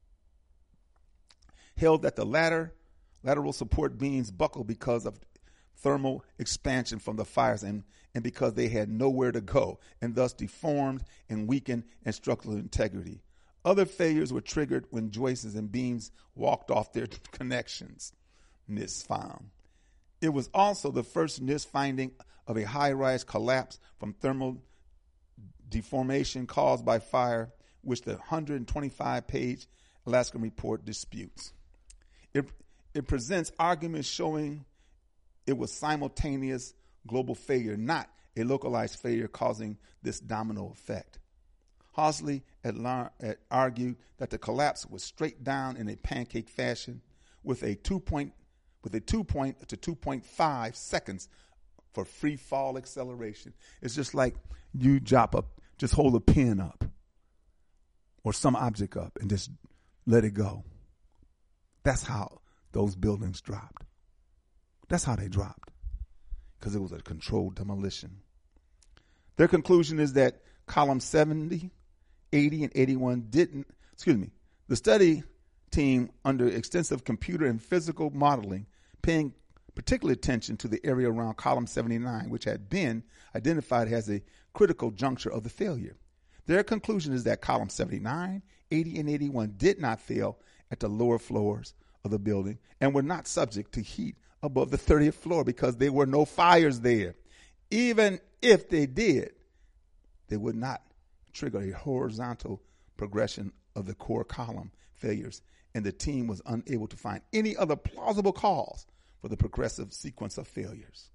held that the latter lateral support beams buckled because of thermal expansion from the fires and, and because they had nowhere to go, and thus deformed and weakened in structural integrity. Other failures were triggered when joists and beams walked off their connections, NIST found. It was also the first NIST finding of a high-rise collapse from thermal deformation caused by fire, which the one hundred twenty-five page Alaska report disputes. It, it presents arguments showing it was simultaneous global failure, not a localized failure causing this domino effect. Hawley had, had argued that the collapse was straight down in a pancake fashion with a two point with a two point to two point five seconds for free fall acceleration. It's just like you drop up, just hold a pin up or some object up and just let it go. That's how those buildings dropped. That's how they dropped, because it was a controlled demolition. Their conclusion is that column seventy, eighty, and eighty-one didn't, excuse me, the study team, under extensive computer and physical modeling, paying particular attention to the area around column seventy-nine, which had been identified as a critical juncture of the failure. Their conclusion is that column seventy-nine, eighty, and eighty-one did not fail at the lower floors of the building and were not subject to heat above the thirtieth floor because there were no fires there. Even if they did, they would not trigger a horizontal progression of the core column failures, and the team was unable to find any other plausible cause for the progressive sequence of failures.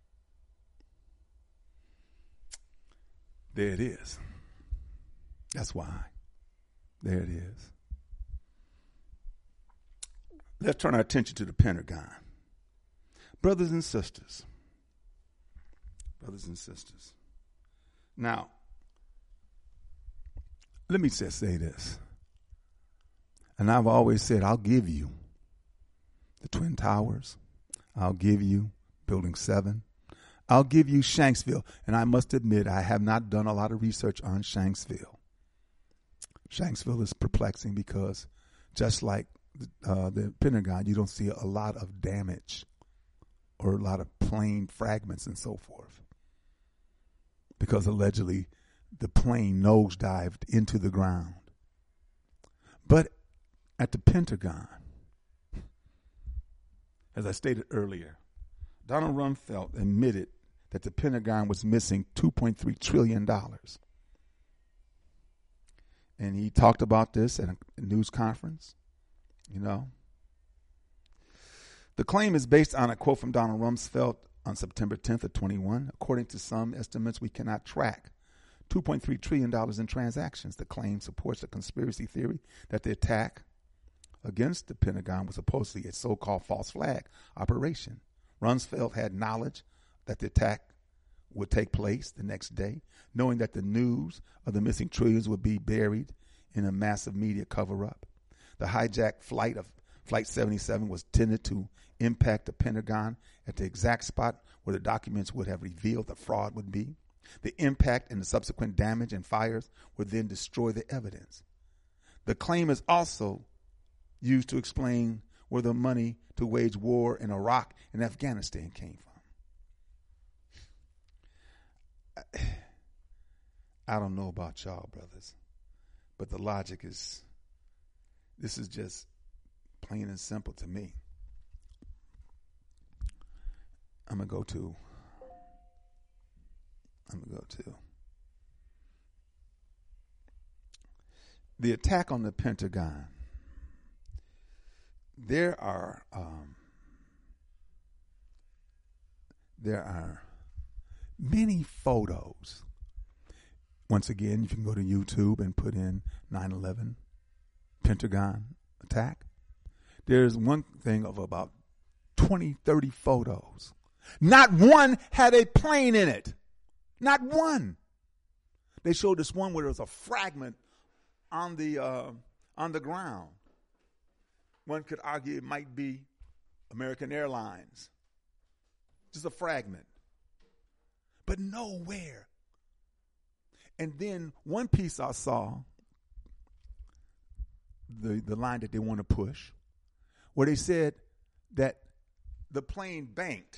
There it is. That's why. There it is. Let's turn our attention to the Pentagon. Brothers and sisters, brothers and sisters. Now, let me just say this. And I've always said, I'll give you the Twin Towers. I'll give you Building seven. I'll give you Shanksville. And I must admit, I have not done a lot of research on Shanksville. Shanksville is perplexing because just like uh, the Pentagon, you don't see a lot of damage or a lot of plane fragments and so forth, because allegedly the plane nosedived into the ground. But at the Pentagon, as I stated earlier, Donald Rumsfeld admitted that the Pentagon was missing two point three trillion dollars. And he talked about this at a news conference, you know. The claim is based on a quote from Donald Rumsfeld on September tenth of twenty-one. According to some estimates, we cannot track two point three trillion dollars in transactions. The claim supports a conspiracy theory that the attack against the Pentagon was supposedly a so-called false flag operation. Rumsfeld had knowledge that the attack would take place the next day, knowing that the news of the missing trillions would be buried in a massive media cover-up. The hijacked flight of Flight seventy-seven was intended to impact the Pentagon at the exact spot where the documents would have revealed the fraud would be. The impact and the subsequent damage and fires would then destroy the evidence. The claim is also used to explain where the money to wage war in Iraq and Afghanistan came from. I don't know about y'all, brothers, but the logic is, this is just plain and simple to me. I'm going to go to, I'm going to go to the attack on the Pentagon. There are, um, there are many photos. Once again, you can go to YouTube and put in nine eleven Pentagon attack. There's one thing of about twenty, thirty photos. Not one had a plane in it. Not one. They showed this one where there was a fragment on the uh, on the ground. One could argue it might be American Airlines. Just a fragment. But nowhere. And then one piece I saw, the, the line that they want to push, where they said that the plane banked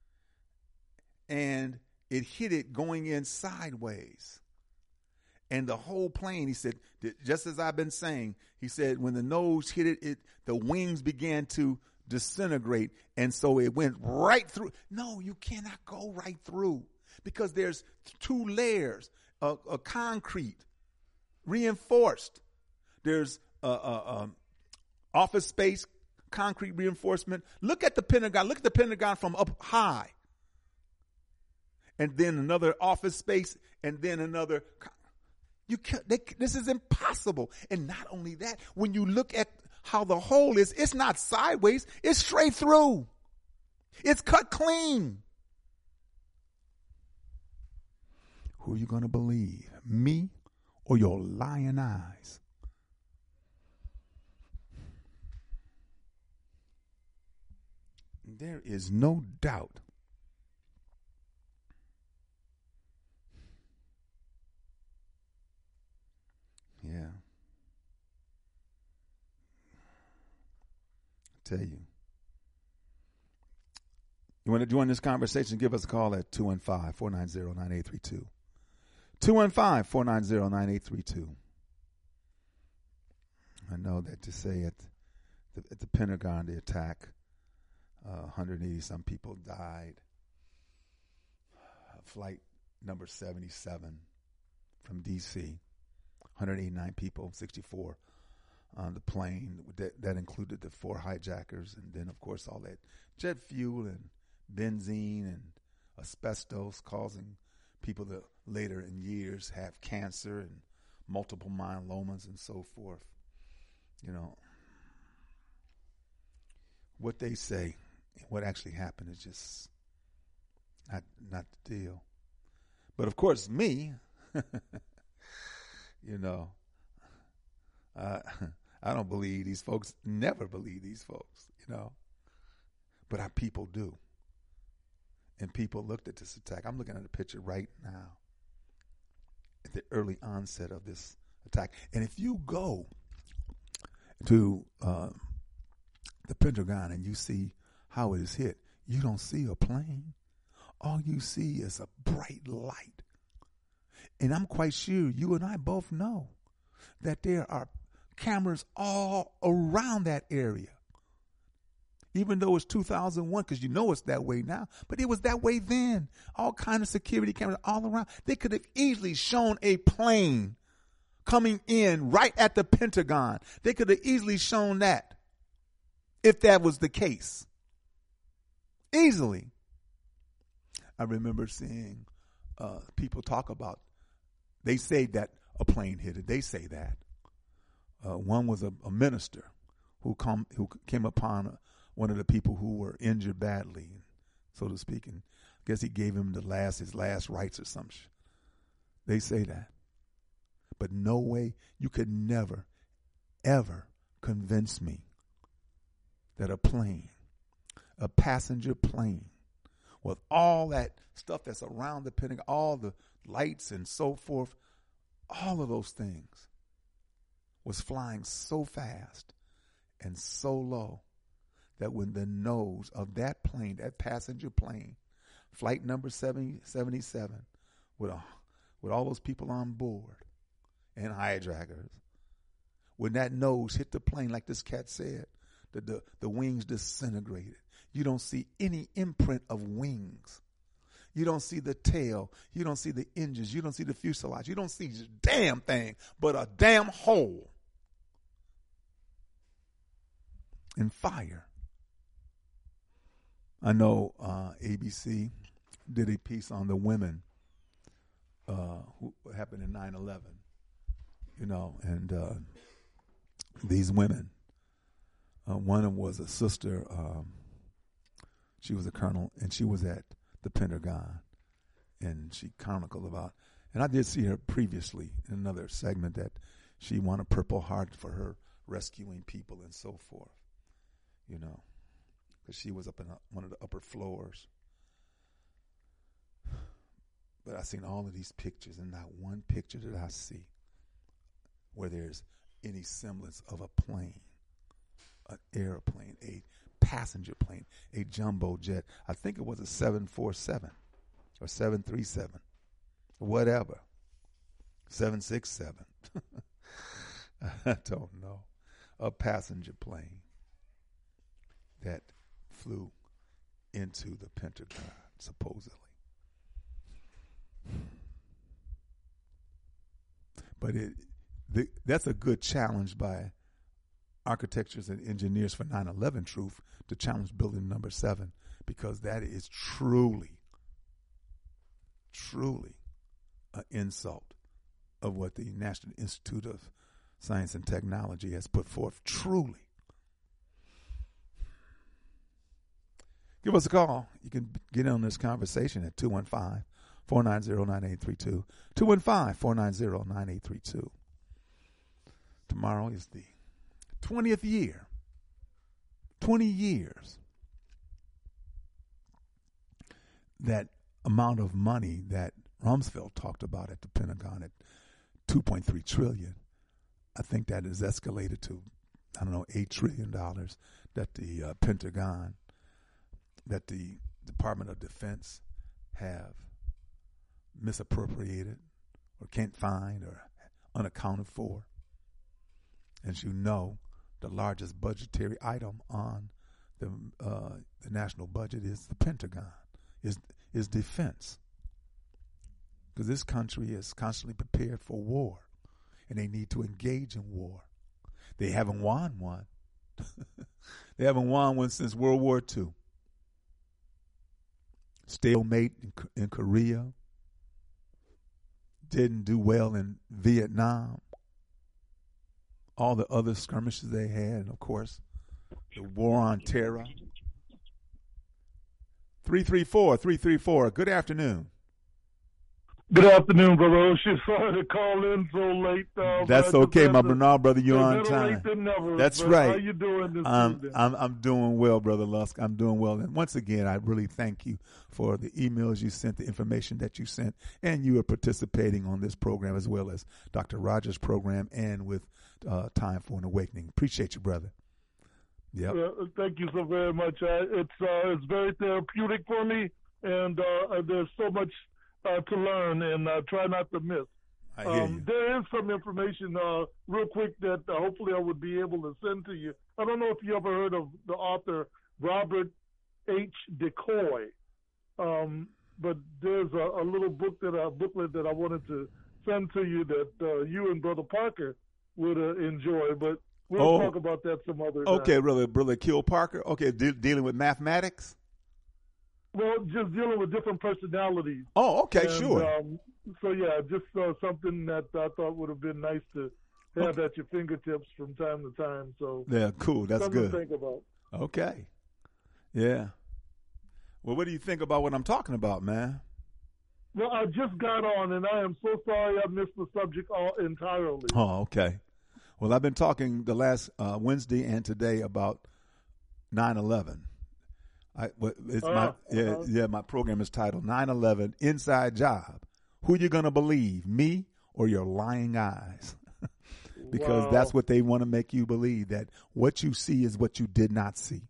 and it hit it going in sideways. And the whole plane, he said, just as I've been saying, he said when the nose hit it, it the wings began to disintegrate. And so it went right through. No, you cannot go right through because there's two layers of, of concrete, reinforced. There's uh, uh, um, office space, concrete reinforcement. Look at the Pentagon. Look at the Pentagon from up high. And then another office space, and then another. You can't, they, this is impossible. And not only that, when you look at how the hole is, it's not sideways, it's straight through. It's cut clean. Who are you going to believe? Me or your lying eyes? There is no doubt Yeah. I tell you. You want to join this conversation? Give us a call at two one five, four nine zero, nine eight three two. two one five, four nine zero, nine eight three two. I know that to say at the, at the Pentagon, the attack, uh, one hundred eighty some people died. Flight number seventy-seven from D C, one hundred eighty-nine people, sixty-four on the plane. That, that included the four hijackers, and then, of course, all that jet fuel and benzene and asbestos causing people to later in years have cancer and multiple myelomas and so forth. You know, what they say, what actually happened is just not not the deal. But of course, me, you know, uh, I don't believe these folks, never believe these folks, you know. But our people do. And people looked at this attack. I'm looking at a picture right now at the early onset of this attack. And if you go to uh, the Pentagon and you see how it is hit, you don't see a plane. All you see is a bright light. And I'm quite sure you and I both know that there are cameras all around that area. Even though it's two thousand one, because you know it's that way now, but it was that way then. All kind of security cameras all around. They could have easily shown a plane coming in right at the Pentagon. They could have easily shown that if that was the case. Easily. I remember seeing uh, people talk about, they say that a plane hit it. They say that. Uh, one was a, a minister who come who came upon a, one of the people who were injured badly, so to speak, and I guess he gave him the last his last rites or something. They say that. But no way, you could never, ever convince me that a plane, a passenger plane, with all that stuff that's around the Pentagon, all the lights and so forth, all of those things was flying so fast and so low that when the nose of that plane, that passenger plane, flight number seventy, seventy-seven, with, a, with all those people on board and hijackers, when that nose hit the plane, like this cat said, the, the, the wings disintegrated. You don't see any imprint of wings. You don't see the tail. You don't see the engines. You don't see the fuselage. You don't see a damn thing but a damn hole and fire. I know uh, A B C did a piece on the women uh, who what happened in nine eleven, you know, and uh, these women, uh, one of them was a sister, um, she was a colonel, and she was at the Pentagon, and she chronicled about, And I did see her previously in another segment that she won a Purple Heart for her rescuing people and so forth, you know, because she was up in a, one of the upper floors. But I've seen all of these pictures, and not one picture that I see where there's any semblance of a plane, an airplane, a passenger plane, a jumbo jet. I think it was a seven forty-seven or seven thirty-seven, whatever, seven sixty-seven. I don't know. A passenger plane that flew into the Pentagon, supposedly. But it the, that's a good challenge by architects and engineers for nine eleven Truth to challenge building number seven, because that is truly, truly an insult of what the National Institute of Science and Technology has put forth. Truly. Give us a call. You can get in on this conversation at two one five, four nine zero, nine eight three two. two one five, four nine zero, nine eight three two. Tomorrow is the twentieth year. twenty years. That amount of money that Rumsfeld talked about at the Pentagon at two point three trillion dollars, I think that is escalated to, I don't know, eight trillion dollars that the uh, Pentagon, that the Department of Defense have misappropriated or can't find or unaccounted for. As you know, the largest budgetary item on the uh, the national budget is the Pentagon, is is defense. Because this country is constantly prepared for war, and they need to engage in war. They haven't won one. They haven't won one since World War Two. Stalemate in, in Korea. Didn't do well in Vietnam. All the other skirmishes they had, and of course, the war on terror. three three four, three three four, good afternoon. Good afternoon, Brother Oshie. Sorry to call in so late. Uh, That's okay, my Bernard brother. You're on time. Late than never, That's but right. How you doing this I'm, evening? I'm, I'm doing well, Brother Lusk. I'm doing well. And once again, I really thank you for the emails you sent, the information that you sent, and you are participating on this program as well as Doctor Rogers' program and with uh, Time for an Awakening. Appreciate you, brother. Yep. Uh, thank you so very much. Uh, it's uh, it's very therapeutic for me, and uh, there's so much uh, to learn, and I uh, try not to miss. I hear um, you. There is some information, uh, real quick, that uh, hopefully I would be able to send to you. I don't know if you ever heard of the author Robert H. DeCoy, um, but there's a, a little book that a booklet that I wanted to send to you that uh, you and Brother Parker would uh, enjoy, but we'll Oh. talk about that some other time. Okay, brother, brother Kill Parker. Okay, de- dealing with mathematics. Well, just dealing with different personalities. Oh, okay, And, sure. Um, so, yeah, just uh, something that I thought would have been nice to have at your fingertips from time to time. So Yeah, cool. That's something good. to think about. Okay. Yeah. Well, what do you think about what I'm talking about, man? Well, I just got on, and I am so sorry I missed the subject all entirely. Oh, okay. Well, I've been talking the last uh, Wednesday and today about nine eleven. I, what- it's my Uh, yeah, uh-huh. yeah. My program is titled nine eleven Inside Job. Who you gonna believe, me or your lying eyes? Because Wow. that's what they want to make you believe, that what you see is what you did not see.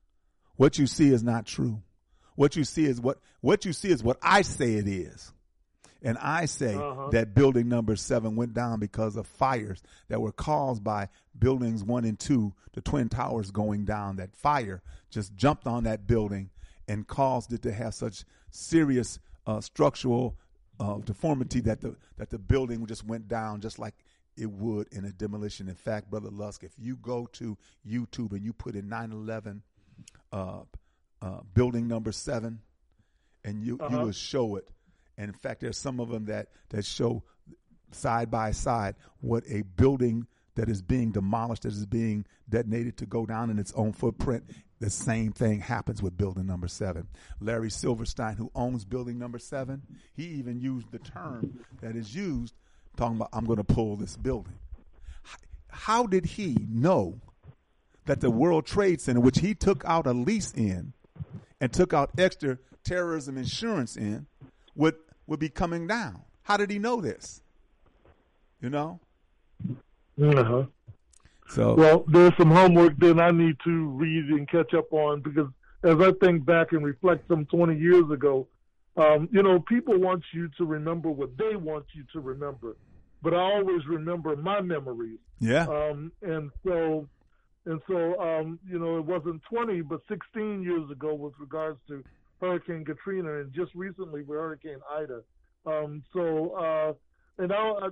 What you see is not true. What you see is what what you see is what I say it is. And I say Uh-huh. that building number seven went down because of fires that were caused by buildings one and two, the Twin Towers going down. That fire just jumped on that building and caused it to have such serious uh, structural uh, deformity that the that the building just went down just like it would in a demolition. In fact, Brother Lusk, if you go to YouTube and you put in nine eleven uh, uh, building number seven, and you, Uh-huh. you will show it. And in fact, there's some of them that, that show side by side what a building that is being demolished, that is being detonated to go down in its own footprint. The same thing happens with building number seven. Larry Silverstein, who owns building number seven, he even used the term that is used talking about, I'm going to pull this building. How did he know that the World Trade Center, which he took out a lease in and took out extra terrorism insurance in, would would be coming down? How did he know this? You know? Uh-huh. So, well, there's some homework then I need to read and catch up on, because as I think back and reflect some twenty years ago, um, you know, people want you to remember what they want you to remember. But I always remember my memories. Yeah. Um, and so, and so, um, you know, it wasn't twenty, but sixteen years ago with regards to Hurricane Katrina, and just recently with Hurricane Ida. Um, so, uh, and I, I,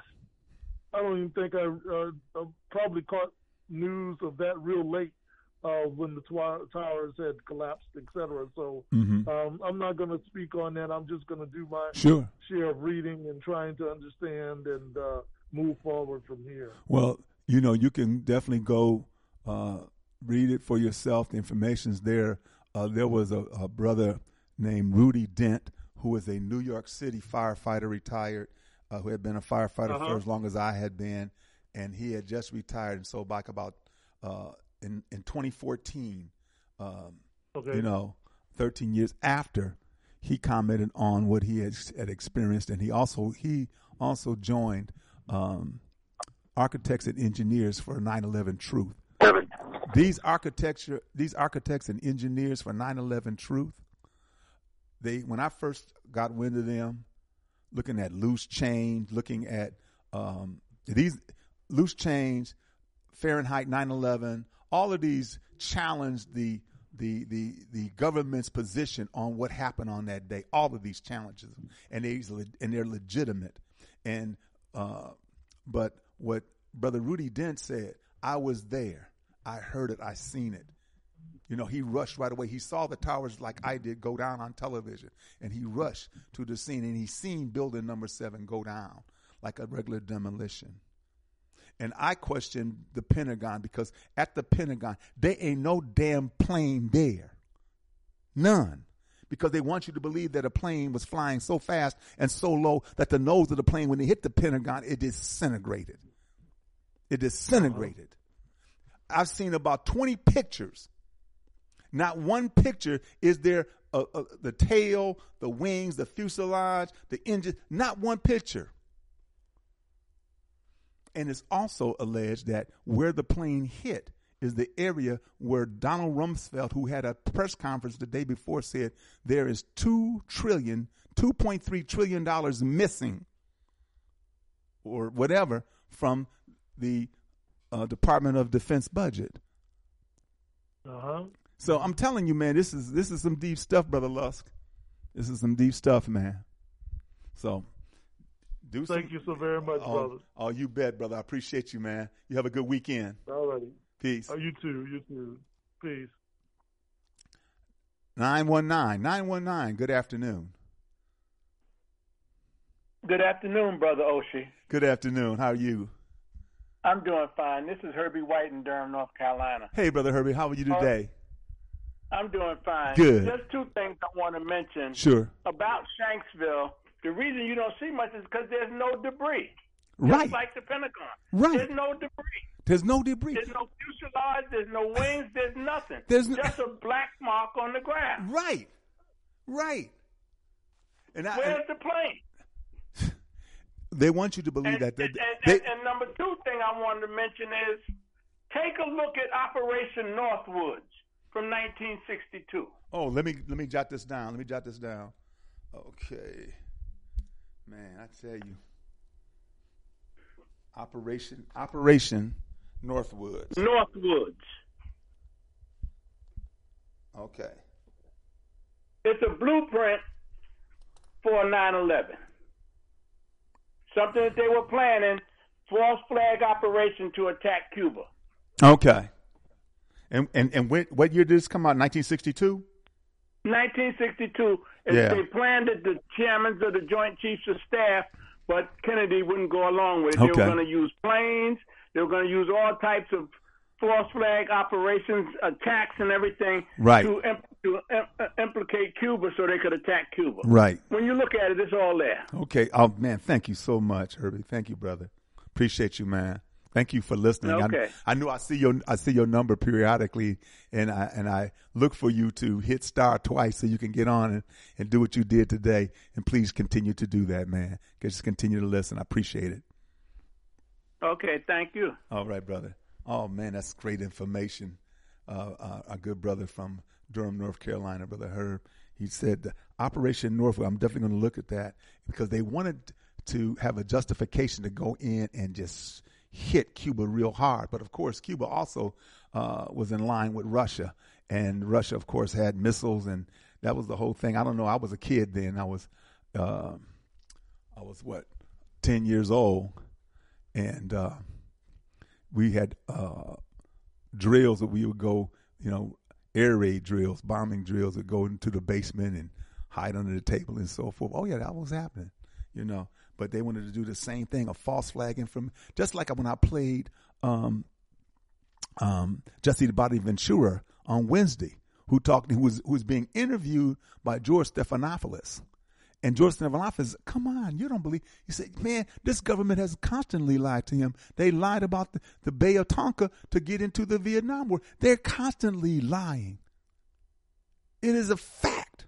I don't even think I, uh, I probably caught news of that real late uh, when the tw- towers had collapsed, et cetera. So mm-hmm. um, I'm not going to speak on that. I'm just going to do my sure. share of reading and trying to understand and uh, move forward from here. Well, you know, you can definitely go uh, read it for yourself. The information's there. Uh, there was a, a brother named Rudy Dent, who was a New York City firefighter, retired, uh, who had been a firefighter uh-huh. for as long as I had been, and he had just retired. And so back about uh, in in twenty fourteen, um, okay. you know, thirteen years after, he commented on what he had, had experienced, and he also he also joined um, Architects and Engineers for nine eleven Truth. These architecture, these architects and engineers for nine eleven Truth, they when I first got wind of them, looking at Loose Change, looking at um, these Loose Change, Fahrenheit nine eleven, all of these challenged the the the the government's position on what happened on that day. All of these challenges, and they and they're legitimate. And uh, but what Brother Rudy Dent said, I was there. I heard it. I seen it. You know, he rushed right away. He saw the towers like I did go down on television, and he rushed to the scene, and he seen building number seven go down like a regular demolition. And I questioned the Pentagon, because at the Pentagon, there ain't no damn plane there. None. Because they want you to believe that a plane was flying so fast and so low that the nose of the plane, when it hit the Pentagon, it disintegrated. It disintegrated. I've seen about twenty pictures. Not one picture is there uh, uh, the tail, the wings, the fuselage, the engine. Not one picture. And it's also alleged that where the plane hit is the area where Donald Rumsfeld, who had a press conference the day before, said there is two trillion, two point three trillion dollars missing, or whatever, from the uh, Department of Defense budget. Uh huh. So I'm telling you, man, this is this is some deep stuff, Brother Lusk. This is some deep stuff, man. So, do thank some, you so very much, oh, brother. Oh, you bet, brother. I appreciate you, man. You have a good weekend. All righty. Peace. Oh, you too. You too. Peace. nine one nine, nine one nine, good afternoon. Good afternoon, Brother Oshie. Good afternoon. How are you? I'm doing fine. This is Herbie White in Durham, North Carolina. Hey, Brother Herbie. How are you today? Uh, I'm doing fine. Good. Just two things I want to mention. Sure. About Shanksville, the reason you don't see much is because there's no debris. Right. Just like the Pentagon. Right. There's no debris. There's no debris. There's no fuselage. There's no wings. There's nothing. There's no- just a black mark on the ground. Right. Right. And I, Where's and the plane? they want you to believe And, that. They, and, and, they, and, and number two thing I wanted to mention is take a look at Operation Northwoods from nineteen sixty-two. oh, let me let me jot this down. Let me jot this down. Okay. Man, I tell you. Operation Operation Northwoods. Northwoods. Okay. It's a blueprint for nine eleven. Something that they were planning, false flag operation to attack Cuba. Okay. And and and when, what year did this come out? nineteen sixty-two? nineteen sixty-two. And Yeah. they planned that the chairmen of the Joint Chiefs of Staff but Kennedy wouldn't go along with it. Okay. They were going to use planes. They were going to use all types of false flag operations, attacks, and everything right. to, imp- to imp- implicate Cuba so they could attack Cuba. Right. When you look at it, it's all there. Okay. Oh, man, thank you so much, Herbie. Thank you, brother. Appreciate you, man. Thank you for listening. Okay. I, I know I see your I see your number periodically, and I and I look for you to hit star twice so you can get on and, and do what you did today. And please continue to do that, man. Just continue to listen. I appreciate it. Okay, thank you. All right, brother. Oh, man, that's great information. Uh, uh, our good brother from Durham, North Carolina, Brother Herb, he said Operation Northwood. I'm definitely going to look at that because they wanted to have a justification to go in and just hit Cuba real hard. But, of course, Cuba also uh, was in line with Russia. And Russia, of course, had missiles, and that was the whole thing. I don't know. I was a kid then. I was, uh, I was what, ten years old. And uh, we had uh, drills that we would go, you know, air raid drills, bombing drills that go into the basement and hide under the table and so forth. Oh, yeah, that was happening, you know. But they wanted to do the same thing, a false flag from just like when I played um, um, Jesse the Body Ventura on Wednesday, who talked, who was who was being interviewed by George Stephanopoulos. And George Stephanopoulos, come on, you don't believe. He said, man, this government has constantly lied to him. They lied about the, the Bay of Tonga to get into the Vietnam War. They're constantly lying. It is a fact.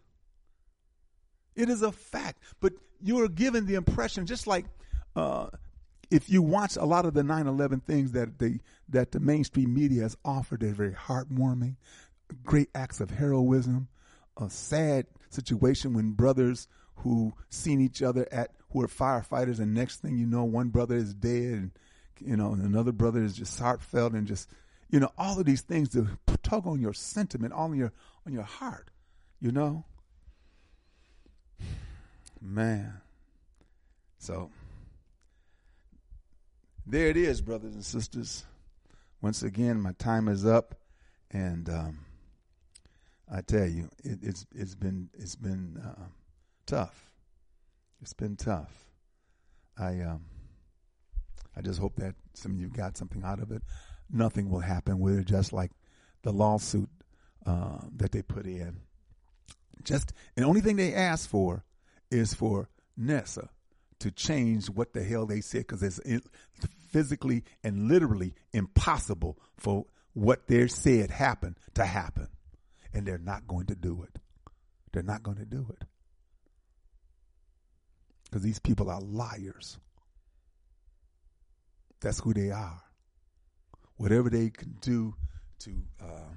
It is a fact. But you're given the impression, just like uh, if you watch a lot of the nine eleven things that the, that the mainstream media has offered, they're very heartwarming, great acts of heroism, a sad situation when brothers who seen each other at, who are firefighters, and next thing you know, one brother is dead, and, you know, and another brother is just heartfelt, and just, you know, all of these things that tug on your sentiment, on your, on your heart, you know? Man. So, there it is, brothers and sisters. Once again, my time is up, and um, I tell you, it, it's it's been it's been uh, tough. It's been tough. I um, I just hope that some of you got something out of it. Nothing will happen with it, just like the lawsuit uh, that they put in. Just and the only thing they asked for is for NASA to change what the hell they said, because it's physically and literally impossible for what they said happened to happen. And they're not going to do it. They're not going to do it. Because these people are liars. That's who they are. Whatever they can do to um,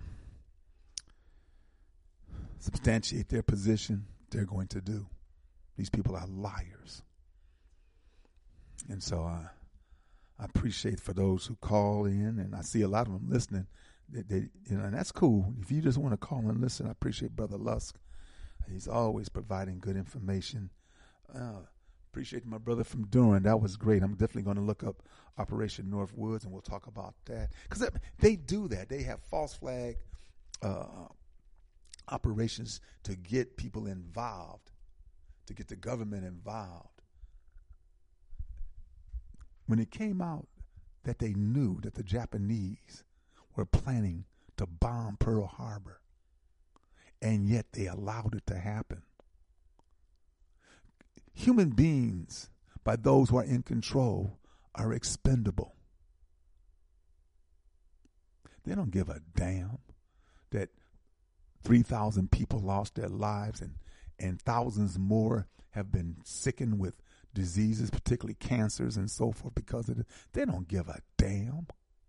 substantiate their position, they're going to do. These people are liars. And so uh, I appreciate for those who call in, and I see a lot of them listening. They, they, you know, and that's cool. If you just want to call and listen, I appreciate Brother Lusk. He's always providing good information. Uh, appreciate my brother from Durham. That was great. I'm definitely going to look up Operation Northwoods, and we'll talk about that. Because they do that. They have false flag uh, operations to get people involved, to get the government involved. When it came out that they knew that the Japanese were planning to bomb Pearl Harbor, and yet they allowed it to happen. Human beings, by those who are in control, are expendable. They don't give a damn that three thousand people lost their lives and, and thousands more have been sickened with diseases, particularly cancers and so forth because of it. They don't give a damn.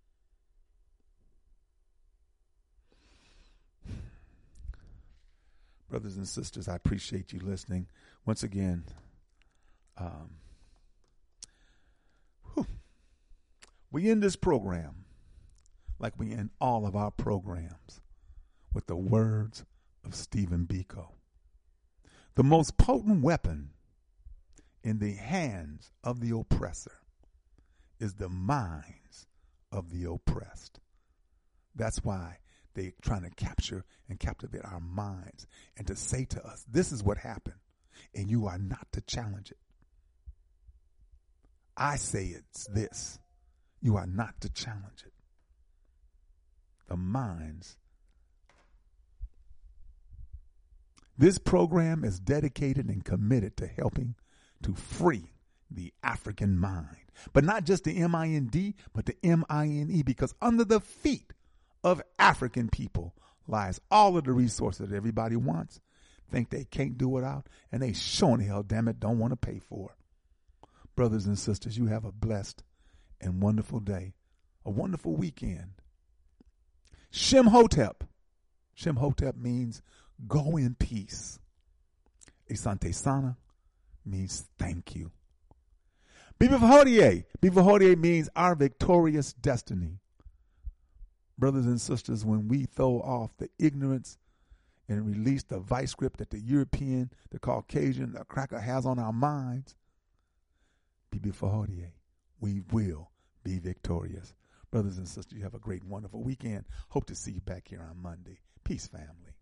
Brothers and sisters, I appreciate you listening. Once again, um, whew, we end this program like we end all of our programs with the words of Stephen Biko. The most potent weapon in the hands of the oppressor is the minds of the oppressed. That's why they're trying to capture and captivate our minds and to say to us, this is what happened, and you are not to challenge it. I say it's this. You are not to challenge it. The minds. This program is dedicated and committed to helping to free the African mind. But not just the M I N D, but the M I N E, because under the feet of African people lies all of the resources that everybody wants, think they can't do without, and they sure in hell, damn it, don't want to pay for. Brothers and sisters, you have a blessed and wonderful day, a wonderful weekend. Shem Hotep. Shem Hotep means go in peace. Asante Sana means thank you. Bibi Hodie. Bibi Hodie means our victorious destiny. Brothers and sisters, when we throw off the ignorance and release the vice grip that the European, the Caucasian, the cracker has on our minds, Bibi Hodie, we will be victorious. Brothers and sisters, you have a great, wonderful weekend. Hope to see you back here on Monday. Peace, family.